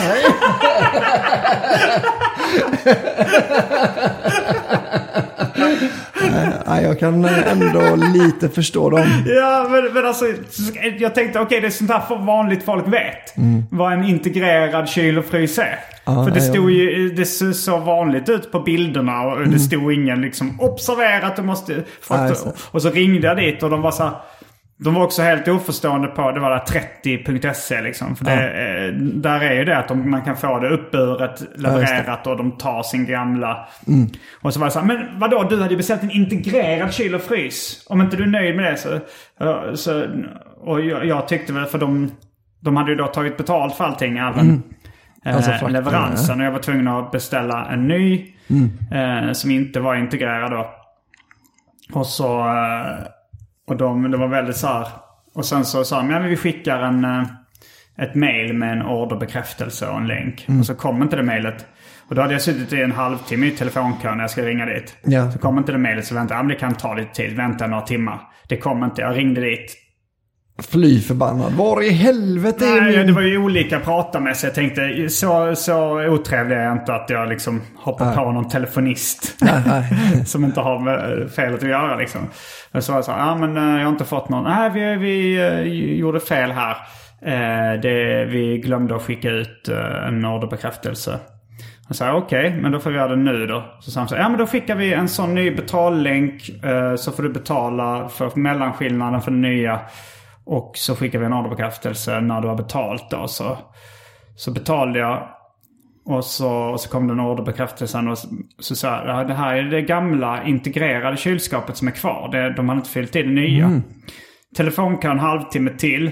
nej, jag kan ändå lite förstå dem. Ja, men, men alltså, jag tänkte, okej, okay, det är sånt här för vanligt folk vet. Mm. Vad en integrerad kyl och frys är. Ah, för det stod ju, det såg så vanligt ut på bilderna. Och mm. det stod ingen liksom, observerat, du måste... Ah, och så ringde jag dit och de var så här, de var också helt oförstående på, det var där trettio punkt se liksom. För det, ja. Där är ju det att de, man kan få det uppburet, levererat ja, och de tar sin gamla. Mm. Och så var det så här, men vadå, du hade ju beställt en integrerad kyl och frys. Om inte du är nöjd med det så... så och jag, jag tyckte väl, för de, de hade ju då tagit betalt för allting, även mm. alltså, eh, leveransen. Ja. Och jag var tvungen att beställa en ny mm. eh, som inte var integrerad då. Och så... Eh, Och de, det var väldigt så här. Och sen så sa de, ja men vi skickar en, ett mail med en orderbekräftelse och en länk. Mm. Och så kom inte det mailet. Och då hade jag suttit i en halvtimme i telefonkön när jag ska ringa dit. Ja. Så kom inte det mailet, så väntade jag, ja men det kan ta lite tid, vänta några timmar. Det kom inte, jag ringde dit. Fly förbannad. Var i helvete är Nej, det var ju olika prata med, så jag tänkte så, så otrevlig är jag inte att jag liksom hoppar nej. på någon telefonist nej, nej. som inte har med felet att göra liksom. Och så var jag så ja men jag har inte fått någon. Nej, vi, vi uh, gjorde fel här. Uh, det, vi glömde att skicka ut uh, en orderbekräftelse. Jag sa okej, okay, men då får vi göra det nu då. Så sa han så ja men då skickar vi en sån ny betallänk uh, så får du betala för mellanskillnaden för den nya. Och så skickar vi en orderbekräftelse när du har betalt då. Så, så betalade jag. Och så, och så kom den orderbekräftelsen. Och så, så sa jag, ja, det här är det gamla integrerade kylskåpet som är kvar. Det, de har inte fyllt i det nya. Mm. Telefonkön en halvtimme till.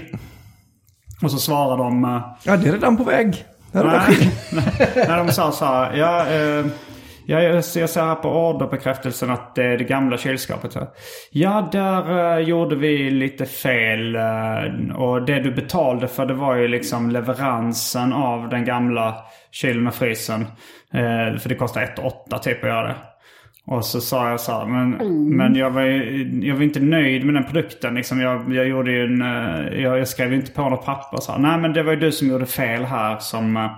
Och så svarar de... Ja, det är redan på väg. Nej, nej, när de sa så här, ja... Eh, Ja, jag ser här på orderbekräftelsen att det är det gamla kylskåpet. Så. Ja, där uh, gjorde vi lite fel. Uh, och det du betalade för det var ju liksom leveransen av den gamla kylen och frysen. Uh, för det kostar ett åtta typ att göra det. Och så sa jag så här, men, mm. men jag, var, jag var inte nöjd med den produkten. Liksom jag, jag, gjorde ju en, uh, jag, jag skrev inte på något papper. Så här, nej, men det var ju du som gjorde fel här som... Uh,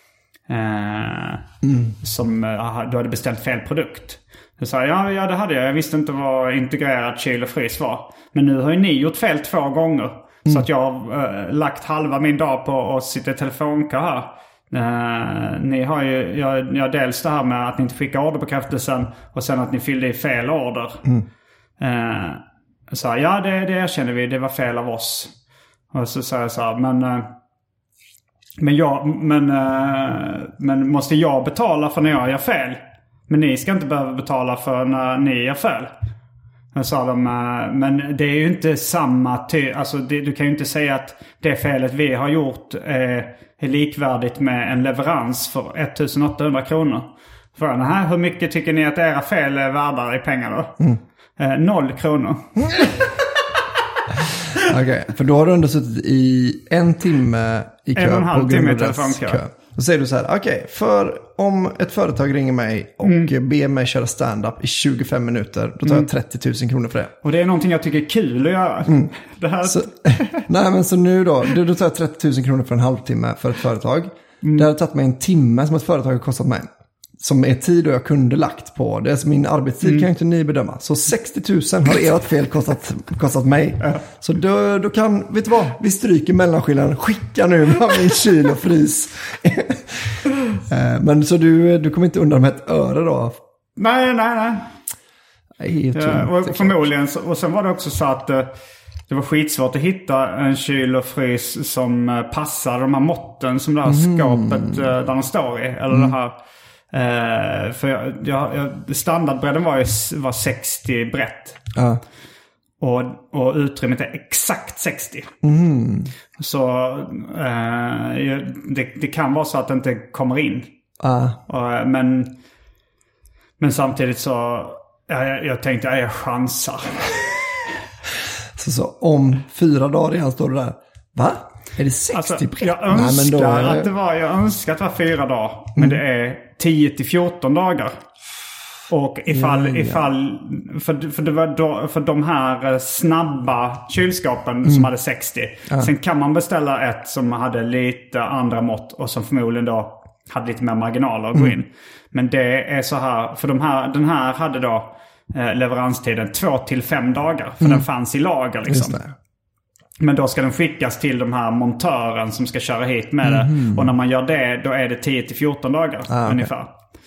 Eh, mm. Som uh, du hade beställt fel produkt. Så sa jag, ja, ja det hade jag. Jag visste inte vad integrerad kyl och frys var. Men nu har ju ni gjort fel två gånger. Mm. Så att jag har uh, lagt halva min dag på att sitta i telefonkö här. Uh, ni har ju, jag, jag dels det här med att ni inte skickar orderbekräftelsen. Och sen att ni fyllde i fel order. Mm. Uh, så ja det, det erkänner vi. Det var fel av oss. Och så sa jag så här, men... Uh, Men, jag, men, äh, men måste jag betala för när jag gör fel? Men ni ska inte behöva betala för när ni gör fel. Jag sa de, äh, men det är ju inte samma... Ty- alltså det, du kan ju inte säga att det felet vi har gjort är, är likvärdigt med en leverans för ettusen åttahundra kronor. För den här, hur mycket tycker ni att era fel är värda i pengar då? Mm. Äh, noll kronor. Okej, okay, för då har du ändå suttit i en timme i kö en och en halv på timme i telefonkö. Då säger du så här, okej, okay, för om ett företag ringer mig och mm. ber mig köra stand-up i tjugofem minuter, då tar mm. jag trettio tusen kronor för det. Och det är någonting jag tycker är kul att göra. Mm. Det här... så, nej, men så nu då, då, då tar jag trettio tusen kronor för en halvtimme för ett företag. Mm. Det har tagit mig en timme som ett företag har kostat mig. Som är tid och jag kunde lagt på. Det är som min arbetstid mm. kan inte ni bedöma. Så sextio tusen har ert fel kostat, kostat mig. Ja. Så då, då kan, vet du vad? Vi stryker mellanskillnaden. Skicka nu med min kyl och frys. Men så du, du kommer inte undan med ett öre då? Nej, nej, nej. nej ja, och förmodligen. Och sen var det också så att det var skitsvårt att hitta en kyl och frys som passar de här måtten som det här mm. skapet där de står i. Eller mm. det här... Uh, för jag, jag, jag, standardbredden var ju var sextio brett. Uh. Och, och utrymmet är exakt sextio. Mm. Så uh, det, det kan vara så att det inte kommer in. Uh. Uh, men, men samtidigt så jag, jag tänkte att jag chansar. så, så om fyra dagar igen står du där. Va? Är det sextio alltså, brett? Jag önskar, Nej, men då är... att det var, jag önskar att det var fyra dagar. Men mm. det är tio till fjorton dagar. Och ifall, ja, ja. ifall för, för, det var då, för de här snabba kylskapen mm. som hade sextio. Ja. Sen kan man beställa ett som hade lite andra mått och som förmodligen då hade lite mer marginaler att gå in. Mm. Men det är så här, för de här, den här hade då eh, leveranstiden två till fem dagar. För mm. den fanns i lager liksom. Men då ska den skickas till de här montören som ska köra hit med det. Mm. Och när man gör det, då är det tio till fjorton dagar ah, ungefär.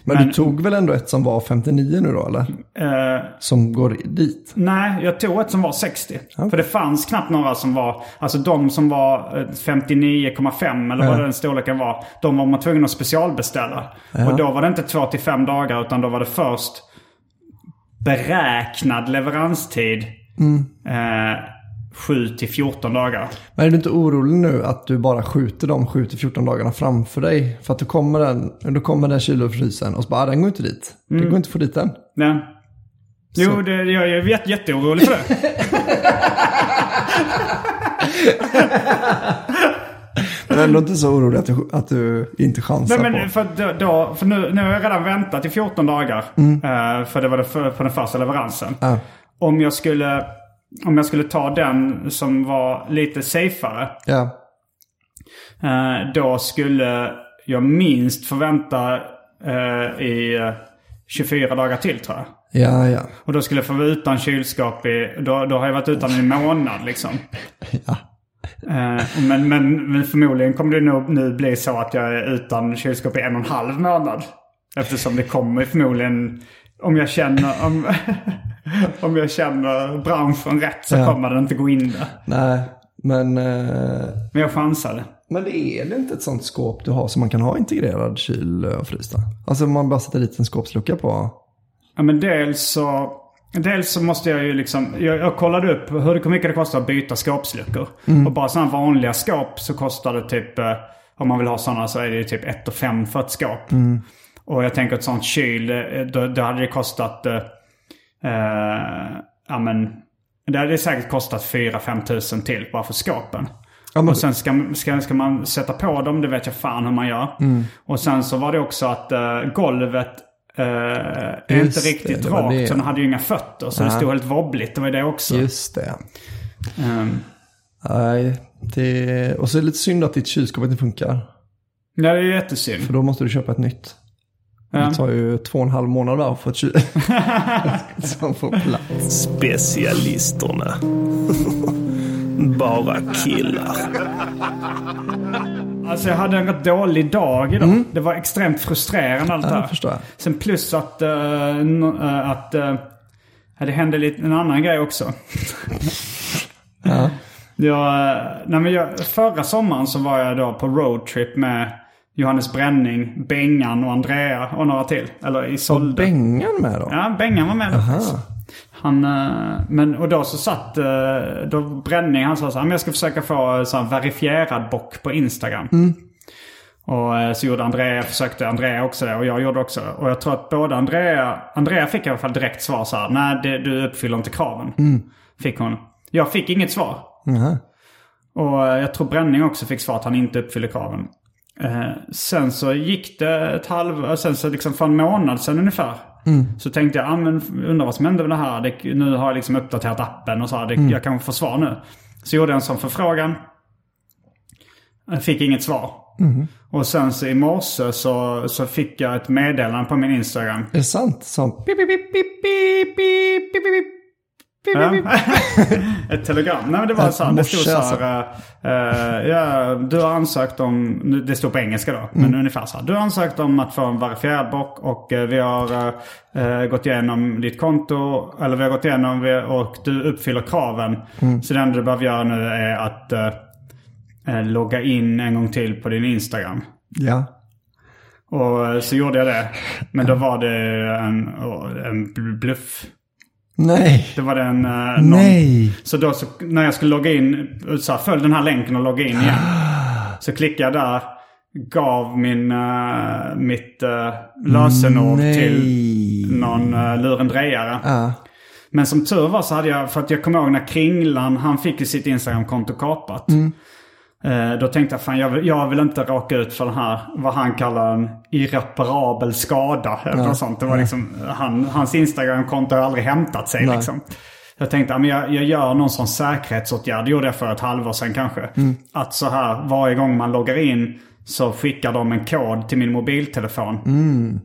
Men, Men du tog väl ändå ett som var femtionio nu då, eller? Eh, som går dit? Nej, jag tog ett som var sextio. Ja. För det fanns knappt några som var... Alltså de som var femtionio komma fem eller ja. vad den storleken var. De var man tvungen att specialbeställa. Ja. Och då var det inte två till fem dagar utan då var det först beräknad leveranstid. Mm. Eh, sju till fjorton dagar. Men är du inte orolig nu att du bara skjuter de sju till fjorton dagarna framför dig? För att du kommer den, då kommer den kylfrysen och så bara, den går inte dit. Mm. Det går inte att få dit den. Nej. Jo, det, jag är jätte, jätteorolig för det. Men ändå inte så orolig att du, att du inte chansar. Nej, men på. För, då, för nu, nu har jag redan väntat i fjorton dagar. Mm. Uh, för det var det för, på den första leveransen. Uh. Om jag skulle... Om jag skulle ta den som var lite safeare. Ja. Eh, då skulle jag minst förvänta eh, i tjugofyra dagar till, tror jag. Ja, ja. Och då skulle jag få vara utan kylskåp i... Då, då har jag varit utan i en månad, liksom. Ja. Eh, men, men, men förmodligen kommer det nog nu bli så att jag är utan kylskåp i en och en halv månad. Eftersom det kommer förmodligen... Om jag känner... Om, om jag känner branschen rätt så ja. kommer det inte gå in där. Nej, men... Eh, men jag chansade. Men det är inte ett sånt skåp du har som man kan ha integrerad kyl och frys då? Alltså om man bara sätter dit en skåpslucka på... Ja, men dels så... Dels så måste jag ju liksom... Jag, jag kollade upp hur mycket det kostar att byta skåpsluckor. Mm. Och bara sådana vanliga skåp så kostar det typ... Om man vill ha sådana så är det typ ett och fem för ett skåp. Mm. Och jag tänker att ett sånt kyl... Då, då hade det kostat... Uh, ja, men det hade säkert kostat fyra till fem tusen till bara för skåpen. Ja, men... Och sen ska, ska, ska man sätta på dem, det vet jag fan hur man gör. Mm. Och sen så var det också att uh, golvet uh, är inte riktigt det, det rakt. Det. Så den hade ju inga fötter, så ja. det stod helt wobbligt. Det var det också. Just det. Um, Nej, det... Och så är det lite synd att ditt kylskåp inte funkar. Ja, det är jättesynd. För då måste du köpa ett nytt. Det tar ju två och en halv månad bara för att kyla. Som får plats. Specialisterna. Bara killar. Alltså jag hade en rätt dålig dag idag. Mm. Det var extremt frustrerande allt det här. Ja, förstår jag. Sen plus att, uh, att uh, det hände lite en annan grej också. Ja. jag, nej men jag, förra sommaren så var jag då på roadtrip med Johannes Bränning, Bengan och Andrea och några till. Eller i Solde. Och Bengan med då? Ja, Bengan var med då. Han, men, och då så satt då Bränning, han sa så här, men jag ska försöka få så här verifierad bock på Instagram. Mm. Och så gjorde Andrea, försökte Andrea också det och jag gjorde också. Och jag tror att både Andrea, Andrea fick i alla fall direkt svar så här, nej det, du uppfyller inte kraven. Mm. Fick hon. Jag fick inget svar. Mm. Och jag tror Bränning också fick svar att han inte uppfyller kraven. Eh, sen så gick det ett halv... Sen så liksom för en månad sedan ungefär. Mm. Så tänkte jag, ah, men undrar vad som hände med det här. Det, nu har jag liksom uppdaterat appen och så här. Det, mm. Jag kan få svar nu. Så gjorde jag en sån förfrågan. Jag fick inget svar. Mm. Och sen så i morse så, så fick jag ett meddelande på min Instagram. Är det sant? Som... Pip, pip, pip, pip, pip, pip, pip. Ja. Ett telegram. Nej, men det var så här, det stod så här, uh, ja, du har ansökt om, det stod på engelska då, men mm. ungefär så här, du har ansökt om att få en verifierad bock och uh, vi har uh, gått igenom ditt konto, eller vi har gått igenom och du uppfyller kraven. Mm. Så det enda du behöver göra nu är att uh, logga in en gång till på din Instagram. Ja. Och så gjorde jag det, men då var det en, en bluff. Nej. Det var den uh, någon... Nej. Så då så, när jag skulle logga in, så här, följ den här länken och logga in igen. Så klickade jag där, gav min uh, mitt uh, lösenord Nej. till någon uh, lurendrejare. Uh. Men som tur var så hade jag, för att jag kommer ihåg när Kringlan, han fick ju sitt Instagram-konto kapat. Mm. Uh, då tänkte jag, fan jag vill, jag vill inte råka ut för den här, vad han kallar en irreparabel skada. Eller ja. sånt. Det var liksom, han, hans Instagram-konto har aldrig hämtat sig. Liksom. Jag tänkte, men jag, jag gör någon sån säkerhetsåtgärd. Det gjorde jag för ett halvår sedan kanske. Mm. Att så här, varje gång man loggar in så skickar de en kod till min mobiltelefon. Mm.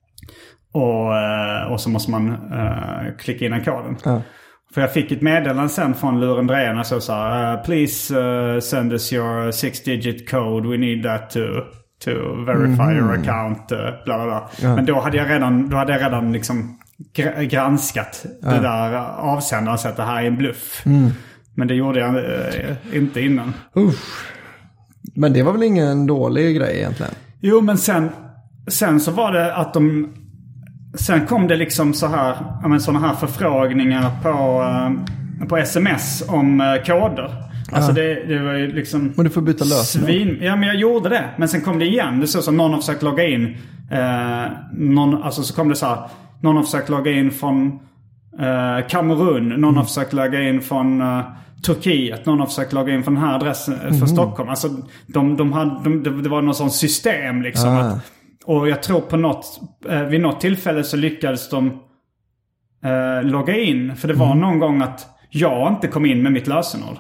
Och, och så måste man uh, klicka in den koden. Ja. För jag fick ett meddelande sen från lurendrejarna så sa uh, please uh, send us your six digit code. We need that to to verify mm. your account, bla bla bla. Ja. Men då hade jag redan, då hade jag redan liksom gr- granskat ja. det där avsändaren och sett att det här är en bluff. Mm. Men det gjorde jag äh, inte innan. Usch. Men det var väl ingen dålig grej egentligen? Jo, men sen, sen så var det att de... Sen kom det liksom så här, ja, men såna här förfrågningar på, uh, på sms om uh, koder. Alltså ja. det, det var ju liksom... Men du får byta lösenord. Svin... Ja, men jag gjorde det. Men sen kom det igen. Det så som någon har försökt logga in. Uh, någon, alltså så kom det så här. Någon har försökt logga in från uh, Kamerun. Någon mm. har försökt logga in från uh, Turkiet. Någon har försökt logga in från den här adressen för mm. Stockholm. Alltså de, de hade, de, det var något sånt system liksom. Ah. Att, och jag tror på något, eh, vid något tillfälle så lyckades de eh, logga in. För det var mm. någon gång att jag inte kom in med mitt lösenord.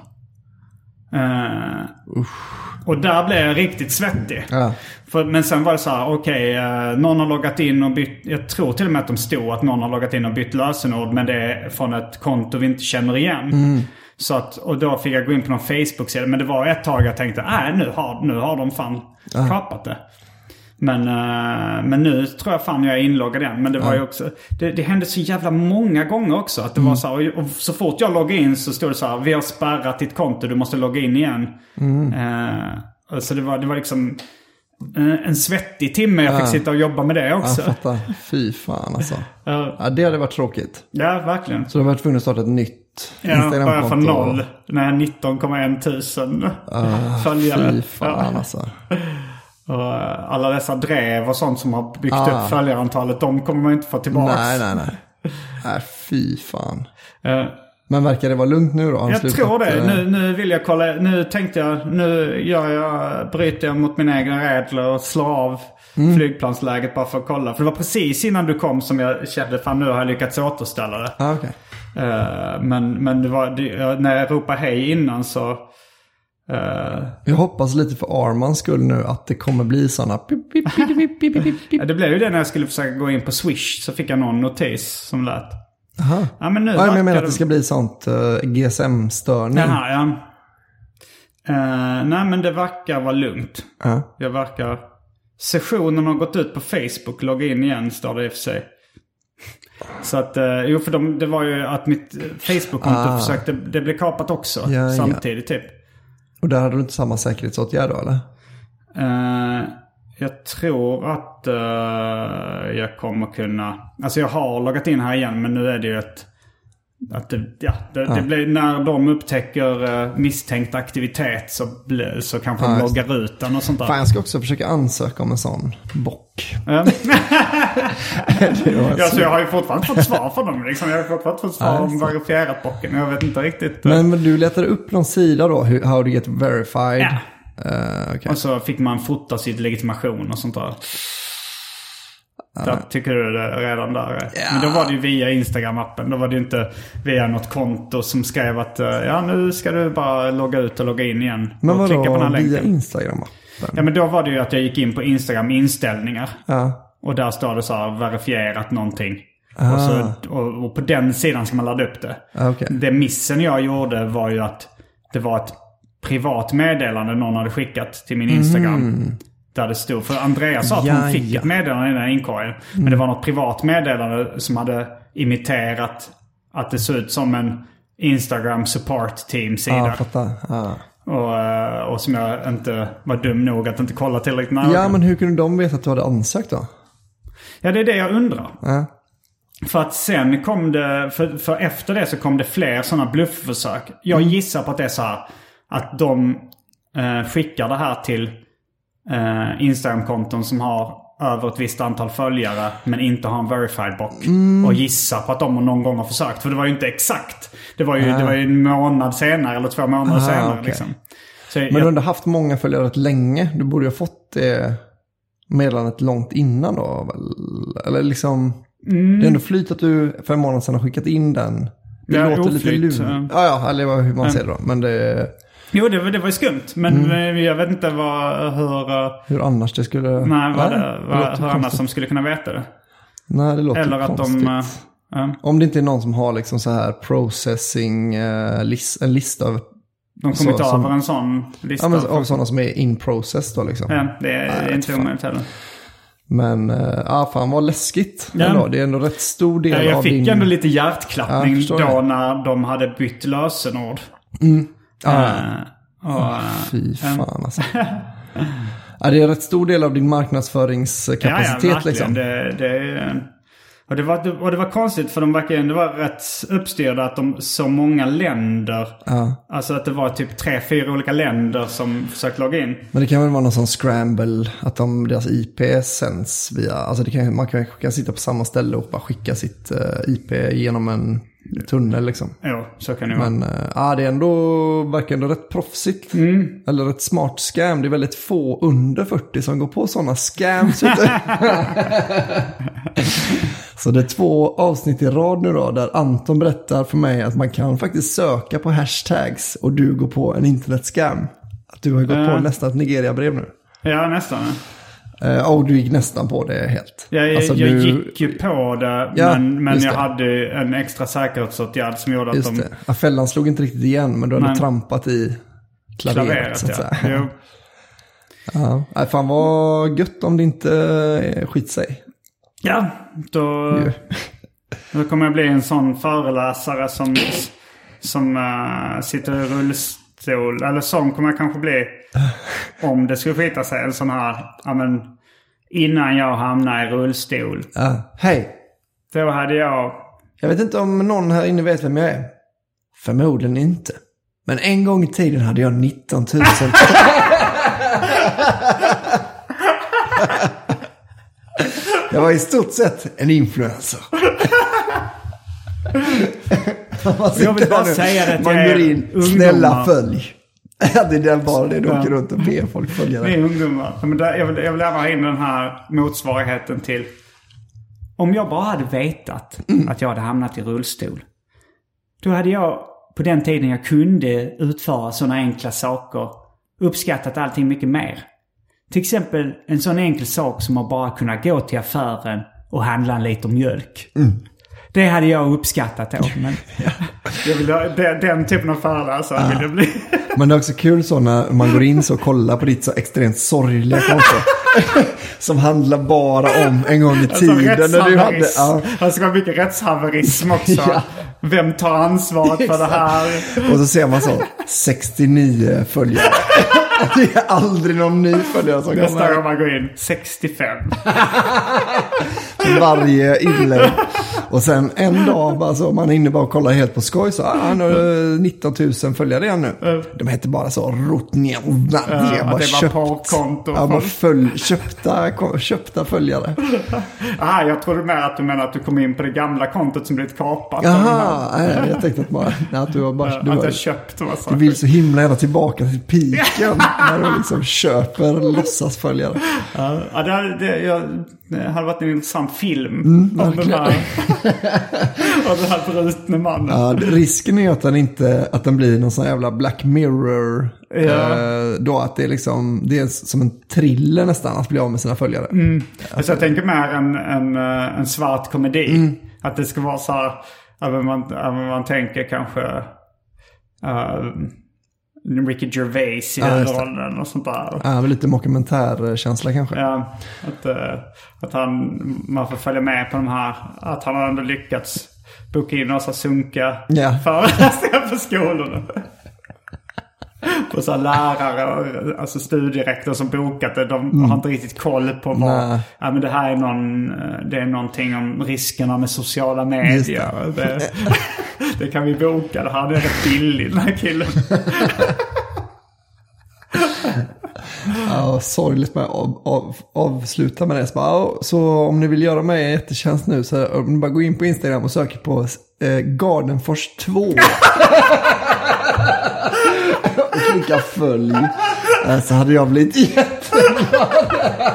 Eh, och där blev jag riktigt svettig. Ja. För, men sen var det så här, okej, okay, eh, någon har loggat in och bytt, jag tror till och med att de stod att någon har loggat in och bytt lösenord. Men det är från ett konto vi inte känner igen. Mm. Så att, och då fick jag gå in på någon Facebook-sida. Men det var ett tag jag tänkte, nej nu har, nu har de fan ja. kapat det. Men, uh, men nu tror jag fan jag är inloggad igen. Men det var ja. ju också, det, det hände så jävla många gånger också. Att det mm. var så här, och så fort jag loggade in så stod det så här, vi har spärrat ditt konto, du måste logga in igen. Mm. Uh, så det var, det var liksom uh, en svettig timme jag ja. fick sitta och jobba med det också. Jag fattar, fy fan alltså. uh. Ja, det hade varit tråkigt. Ja, verkligen. Så du har varit tvungen att starta ett nytt Instagram-konto. Ja, börja från noll. När nitton komma en tusen uh, följare. Fy fan ja. alltså. Och alla dessa drev och sånt som har byggt ah. upp följarantalet, de kommer man inte få tillbaka. Nej, nej, nej. Nej, fy fan. Uh, Men verkar det vara lugnt nu då? Jag slutat, tror det. Nu, nu vill jag kolla. Nu tänkte jag, nu gör jag, bryter jag mot mina egna regler och slår av mm. flygplansläget bara för att kolla. För det var precis innan du kom som jag kände, fan nu har jag lyckats återställa det. Ah, okay. uh, men, men det var, det, när jag ropade hej innan så... Uh, jag hoppas lite för Armans skull nu att det kommer bli sådana ja, det blev ju det när jag skulle försöka gå in på Swish. Så fick jag någon notis som lät. Aha. Ja, men nu ja, men jag menar att det ska bli sånt uh, G S M-störning. Jaha, ja. uh, Nej, men det verkar vara lugnt. uh. Jag verkar... Sessionen har gått ut på Facebook. Logga in igen, står det i och för sig. Så att, uh, jo för de, det var ju att mitt Facebook-konto ah. försökte, det blev kapat också ja, samtidigt ja. typ. Och där hade du inte samma säkerhetsåtgärd då, eller? Uh, jag tror att uh, jag kommer kunna... Alltså jag har loggat in här igen, men nu är det ju ett... Att det, ja, det, ja. det blir, när de upptäcker uh, misstänkt aktivitet så, blir, så kanske ja, de loggar ut den och sånt där. Fan, jag ska också försöka ansöka om en sån bock. Ja. ja, så jag har ju fortfarande fått svar från dem. Liksom. Jag har fortfarande fått svar om verifierat bocken. Jag vet inte riktigt. Men, men du letade upp någon sida då? How to get verified? Ja. Uh, okay. Och så fick man fota sitt legitimation och sånt där. Där tycker du det redan där. Ja. Men då var det ju via Instagram-appen. Då var det ju inte via något konto som skrev att ja, nu ska du bara logga ut och logga in igen. Men vadå, klicka på den här via Instagram-appen? Ja, men då var det ju att jag gick in på Instagram-inställningar. Ja. Och där står det så här, verifierat någonting. Och, så, och, och på den sidan ska man ladda upp det. Okay. Det missen jag gjorde var ju att det var ett privat meddelande någon hade skickat till min Instagram. Mm. Där det stod, för Andrea sa att ja, hon fick ja. ett meddelande i den här inkorgen. Mm. Men det var något privat meddelande som hade imiterat att det såg ut som en Instagram support team-sida. Ja, fattar. Ja. Och, och som jag inte var dum nog att inte kolla tillräckligt nära. Ja, men hur kunde de veta att du hade ansökt då? Ja, det är det jag undrar. Ja. För att sen kom det, för, för efter det så kom det fler sådana bluffförsök. Jag mm. gissar på att det är så här, att de eh, skickar det här till Uh, Instagram-konton som har över ett visst antal följare men inte har en verified bock mm. och gissa på att de någon gång har försökt, för det var ju inte exakt, det var ju, ah. det var ju en månad senare eller två månader ah, senare okay. liksom. Så men jag... du har ändå haft många följare rätt länge, du borde ju ha fått det meddelandet långt innan då väl? Eller liksom mm. det är ändå flyt att du för en månad sedan har skickat in den, det ja, låter oflyt, lite lur ja. ja, eller hur man ja. ser det då, men det Jo, det var, det var ju skumt. Men mm. jag vet inte vad, hur... Hur annars det skulle... Nej, vad det, vad, det hur annars som skulle kunna veta det. Nej, det låter Eller att konstigt. de... Uh, Om det inte är någon som har liksom så här processing, uh, list, en lista av De kommer inte över en sån lista. Ja, men av sådana som är in process då liksom. Ja, det är Nej, inte omöjligt heller. Men, ja äh, fan vad läskigt. Ja. Ändå. Det är ändå rätt stor del ja, jag av din... Jag fick ändå lite hjärtklappning ja, då när de hade bytt lösenord. Mm. Ah. Uh, och, Fy fan alltså. Ja, det är en rätt stor del av din marknadsföringskapacitet. Ja, ja, liksom. det, det, och, det var, och det var konstigt för de verkligen, det var rätt uppstyrda att de så många länder, ja. Alltså att det var typ tre, fyra olika länder som försökte logga in. Men det kan väl vara någon sån scramble, att de, deras I P sänds via, alltså det kan, man kan, kan sitta på samma ställe och bara skicka sitt uh, I P genom en tunnel liksom. Jo, så kan det vara. Men ja, uh, det är ändå, verkar ändå rätt proffsigt. Mm. Eller rätt smart scam. Det är väldigt få under fyrtio som går på sådana scams. Så det är två avsnitt i rad nu då, där Anton berättar för mig att man kan faktiskt söka på hashtags och du går på en internetscam. Att du har gått uh. på nästan ett Nigeria-brev nu. Ja, nästan. Uh, och du gick nästan på det helt. Ja, jag, alltså, jag du... gick ju på det, ja, men, men jag det. hade en extra säkerhetsåtgärd som gjorde just att de... det. Ja, fällan slog inte riktigt igen, men du hade men... trampat i klaveret, klaveret så att ja. säga. Jo. Ja, nej, fan vad gött om det inte skit sig. Ja, då, då kommer jag bli en sån föreläsare som, som uh, sitter i rullstol. Eller sån kommer jag kanske bli om det skulle skita sig. En sån här, ja men, innan jag hamnar i rullstol. Ja, hej. Då hade jag... Jag vet inte om någon här inne vet vem jag är. Förmodligen inte. Men en gång i tiden hade jag nitton tusen. Jag var i stort sett en influencer. Jag vill bara säga det. Man går in, snälla följ. Det är den bara det, du åker runt och ber folk följa det. Det är ungdomar. Men där, jag, vill, jag vill gärna ha in den här motsvarigheten till. Om jag bara hade vetat mm. att jag hade hamnat i rullstol. Då hade jag på den tiden jag kunde utföra sådana enkla saker uppskattat allting mycket mer. Till exempel en sån enkel sak som att bara kunna gå till affären och handla en liter mjölk. Mm. Det hade jag uppskattat då. Men ja. jag vill ha, den, den typen av föreläsare ja. vill det bli. Men det är också kul så när man går in så och kollar på ditt så extremt sorgliga konto. Som handlar bara om en gång i tiden. Alltså, när du hade, ja. Det ska vara mycket rättshaverism också. Ja. Vem tar ansvaret för det här? Och så ser man så, sextionio följare. Det är aldrig någon ny följare som nästa kommer. gång man går in, sextiofem. Varje inlägg. Och sen en dag bara så, man är inne bara och kollar helt på skoj. Så ah, nu är nitton tusen följare igen nu. De heter bara så, Rotnia. Ja, det var köpt, på konto. Ja, bara följ, köpta, köpta följare. Aha, jag trodde mer att du menar att du kom in på det gamla kontot som blivit kapat. Jaha, nej, jag tänkte att, bara, att du har bara... Ja, du, att har, jag köpt massa. Du vill så himla gärna tillbaka till piken. När du liksom köper låtsasföljare. Ja, det hade, det, jag, det hade varit en intressant film. Mm, om den här, av den här brutna mannen. Ja, risken är att den inte, att den blir någon sån jävla Black Mirror. Ja. Eh, då att det är liksom, det är som en thriller nästan att bli av med sina följare. Mm. Alltså, jag tänker mer en, en, en svart komedi. Mm. Att det ska vara så här, att man, att man tänker kanske... Uh, Ricky Gervais i ja, den rollen och sånt där. Ja, lite mockumentärkänsla kanske. Ja, att, uh, att han, man får följa med på de här, att han har ändå lyckats boka in och så sunka ja. föreläsningar på skolorna. På så lärare, alltså studierektor som bokat det, de mm. har inte riktigt koll på vad, ja men det här är någon, det är någonting om riskerna med sociala medier. Det. Det, det kan vi boka, det här är rätt billigt, den här killen. Ja, sorgligt med av, av, avsluta med det. Så, bara, så om ni vill göra mig en jättetjänst nu så om ni bara går in på Instagram och söker på eh, Gardenfors två. Och klicka följ. Så hade jag blivit jätteglad.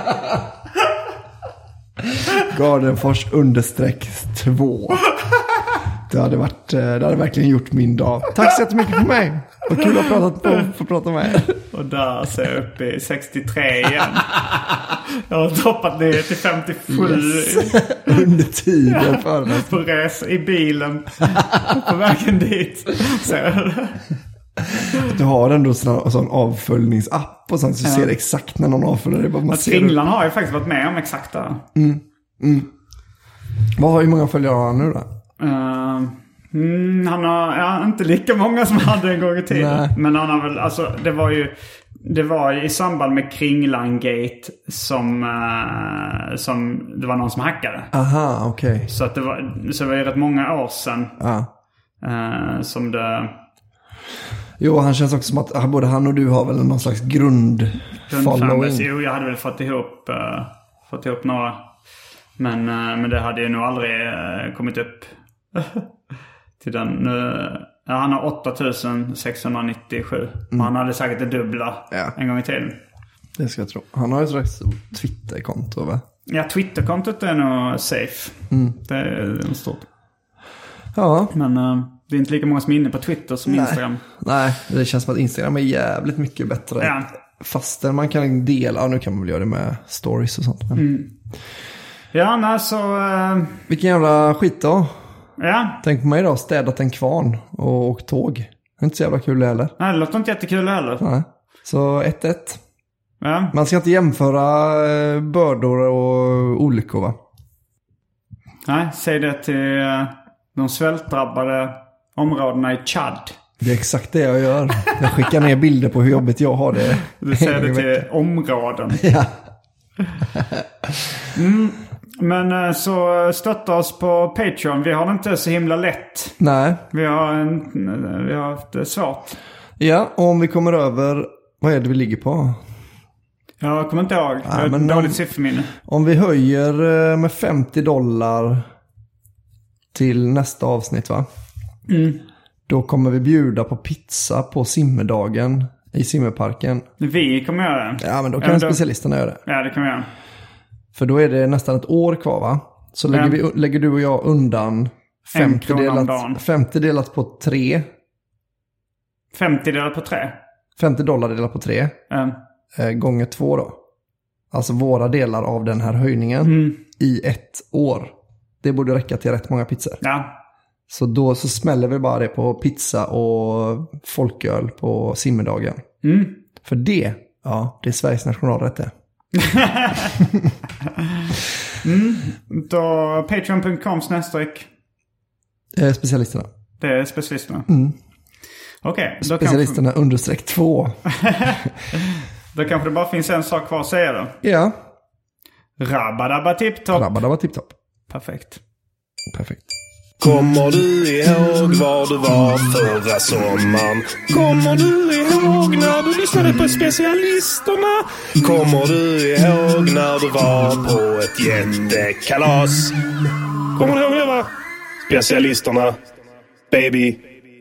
Gardenfors understreck två. Det hade varit, det hade verkligen gjort min dag. Tack så jättemycket för mig. Vad kul att prata på, få prata med er. Och där ser jag upp i sextiotre igen. Jag har droppat ner till femtiosju. Yes. Under tiden för det. På res i bilen. På vägen dit. Så Du har ändå sån, sån avföljningsapp och sånt så du ja. ser exakt när någon avföljer det. Bara man ser Kringlan har ju faktiskt varit med om exakt det. Mm. Mm. Vad har hur många följare har han nu då? Uh, mm, han har ja, inte lika många som han hade en gång i tiden. Nej. Men han har väl, alltså det var ju det var ju i samband med Kringlan-gate som, uh, som det var någon som hackade. Aha, okej. Okay. Så att det var, så det var ju rätt många år sedan uh. Uh, som det... Jo, han känns också som att både han och du har väl någon slags grund-following. Jo, jag hade väl fått ihop, uh, fått ihop några. Men, uh, men det hade ju nog aldrig uh, kommit upp till den. Nu, ja, han har åtta tusen sexhundranittiosju. Mm. Han hade säkert det dubbla ja. en gång i tiden. Det ska jag tro. Han har ju ett slags Twitter-konto, va? Ja, Twitter-kontot är nog safe. Mm. Det är stort. Ja. Men uh, det är inte lika många som är inne på Twitter som Nej. Instagram. Nej, det känns som att Instagram är jävligt mycket bättre. Ja. Fastän man kan dela, ja, nu kan man väl göra det med stories och sånt. Men... Mm. Ja, nej, så... Uh... Vilken jävla skit då. Ja. Tänk på mig då, städat en kvarn och åkt tåg. Det är inte så jävla kul heller. Nej, det låter inte jättekul heller. Nej. Så ett ett. Ja. Man ska inte jämföra bördor och olyckor, va? Nej, säg det till de svältdrabbade områdena i Chad. Det är exakt det jag gör. Jag skickar ner bilder på hur jobbigt jag har det. Du säger det till områden. Ja. mm. Men så stötta oss på Patreon. Vi har det inte så himla lätt. Nej. Vi har, en, vi har haft det svårt. Ja, och om vi kommer över... Vad är det vi ligger på? Jag kommer inte ihåg. Ja, jag har ett dåligt sifferminne. Om vi höjer med femtio dollar till nästa avsnitt, va? Mm. Då kommer vi bjuda på pizza på simmerdagen i simmerparken. Vi kommer göra det. Ja, men då kan ja, då... specialisterna göra det. Ja, det kan vi göra. För då är det nästan ett år kvar, va? Så lägger, vi, lägger du och jag undan femtio delat, femtio delat på tre. femtio delat på tre? femtio dollar delat på tre. Mm. Eh, gånger två då. Alltså våra delar av den här höjningen mm. i ett år. Det borde räcka till rätt många pizzor. Ja. Så då så smäller vi bara det på pizza och folköl på simmerdagen. Mm. För det, ja, det är Sveriges nationalrätt det. mm. Då patreon punkt com snedstreck eh, specialisterna. Det är specialisterna. Mm. Okej. Okay, specialisterna kanske... understreck två. Då kanske det bara finns en sak kvar att säga då. Ja. Rabadabba tipptopp. Rabadabba tipptopp. Perfekt. Perfekt. Kommer du ihåg var du var förra sommaren? Kommer du ihåg när du lyssnade på specialisterna? Kommer du ihåg när du var på ett jättekalas? Kommer du ihåg det, va? Specialisterna, baby.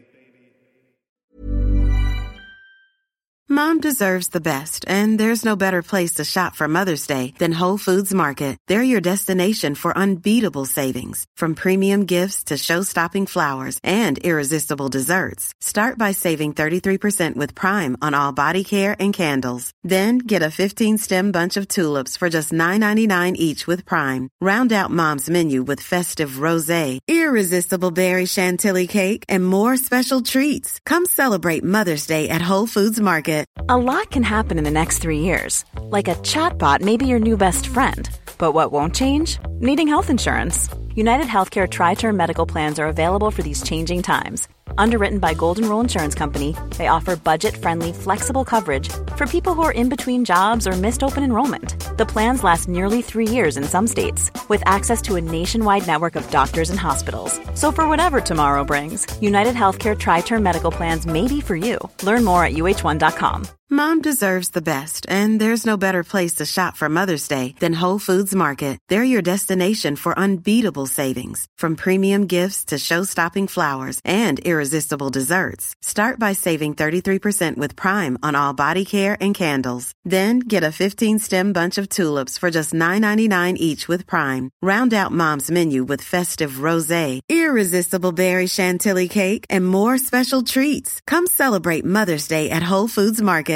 Mom deserves the best, and there's no better place to shop for Mother's Day than Whole Foods Market. They're your destination for unbeatable savings, from premium gifts to show-stopping flowers and irresistible desserts. Start by saving thirty-three percent with Prime on all body care and candles. Then get a fifteen-stem bunch of tulips for just nine ninety-nine each with Prime. Round out Mom's menu with festive rosé, irresistible berry chantilly cake, and more special treats. Come celebrate Mother's Day at Whole Foods Market. A lot can happen in the next three years. Like a chatbot may be your new best friend. But what won't change? Needing health insurance. United Healthcare Tri-Term Medical Plans are available for these changing times. Underwritten by Golden Rule Insurance Company, they offer budget-friendly, flexible coverage for people who are in between jobs or missed open enrollment. The plans last nearly three years in some states, with access to a nationwide network of doctors and hospitals. So for whatever tomorrow brings, United Healthcare Tri-Term Medical Plans may be for you. Learn more at U H one dot com. Mom deserves the best, and there's no better place to shop for Mother's Day than Whole Foods Market. They're your destination for unbeatable savings, from premium gifts to show-stopping flowers and irresistible desserts. Start by saving thirty-three percent with Prime on all body care and candles. Then get a fifteen-stem bunch of tulips for just nine ninety-nine each with Prime. Round out Mom's menu with festive rosé, irresistible berry chantilly cake, and more special treats. Come celebrate Mother's Day at Whole Foods Market.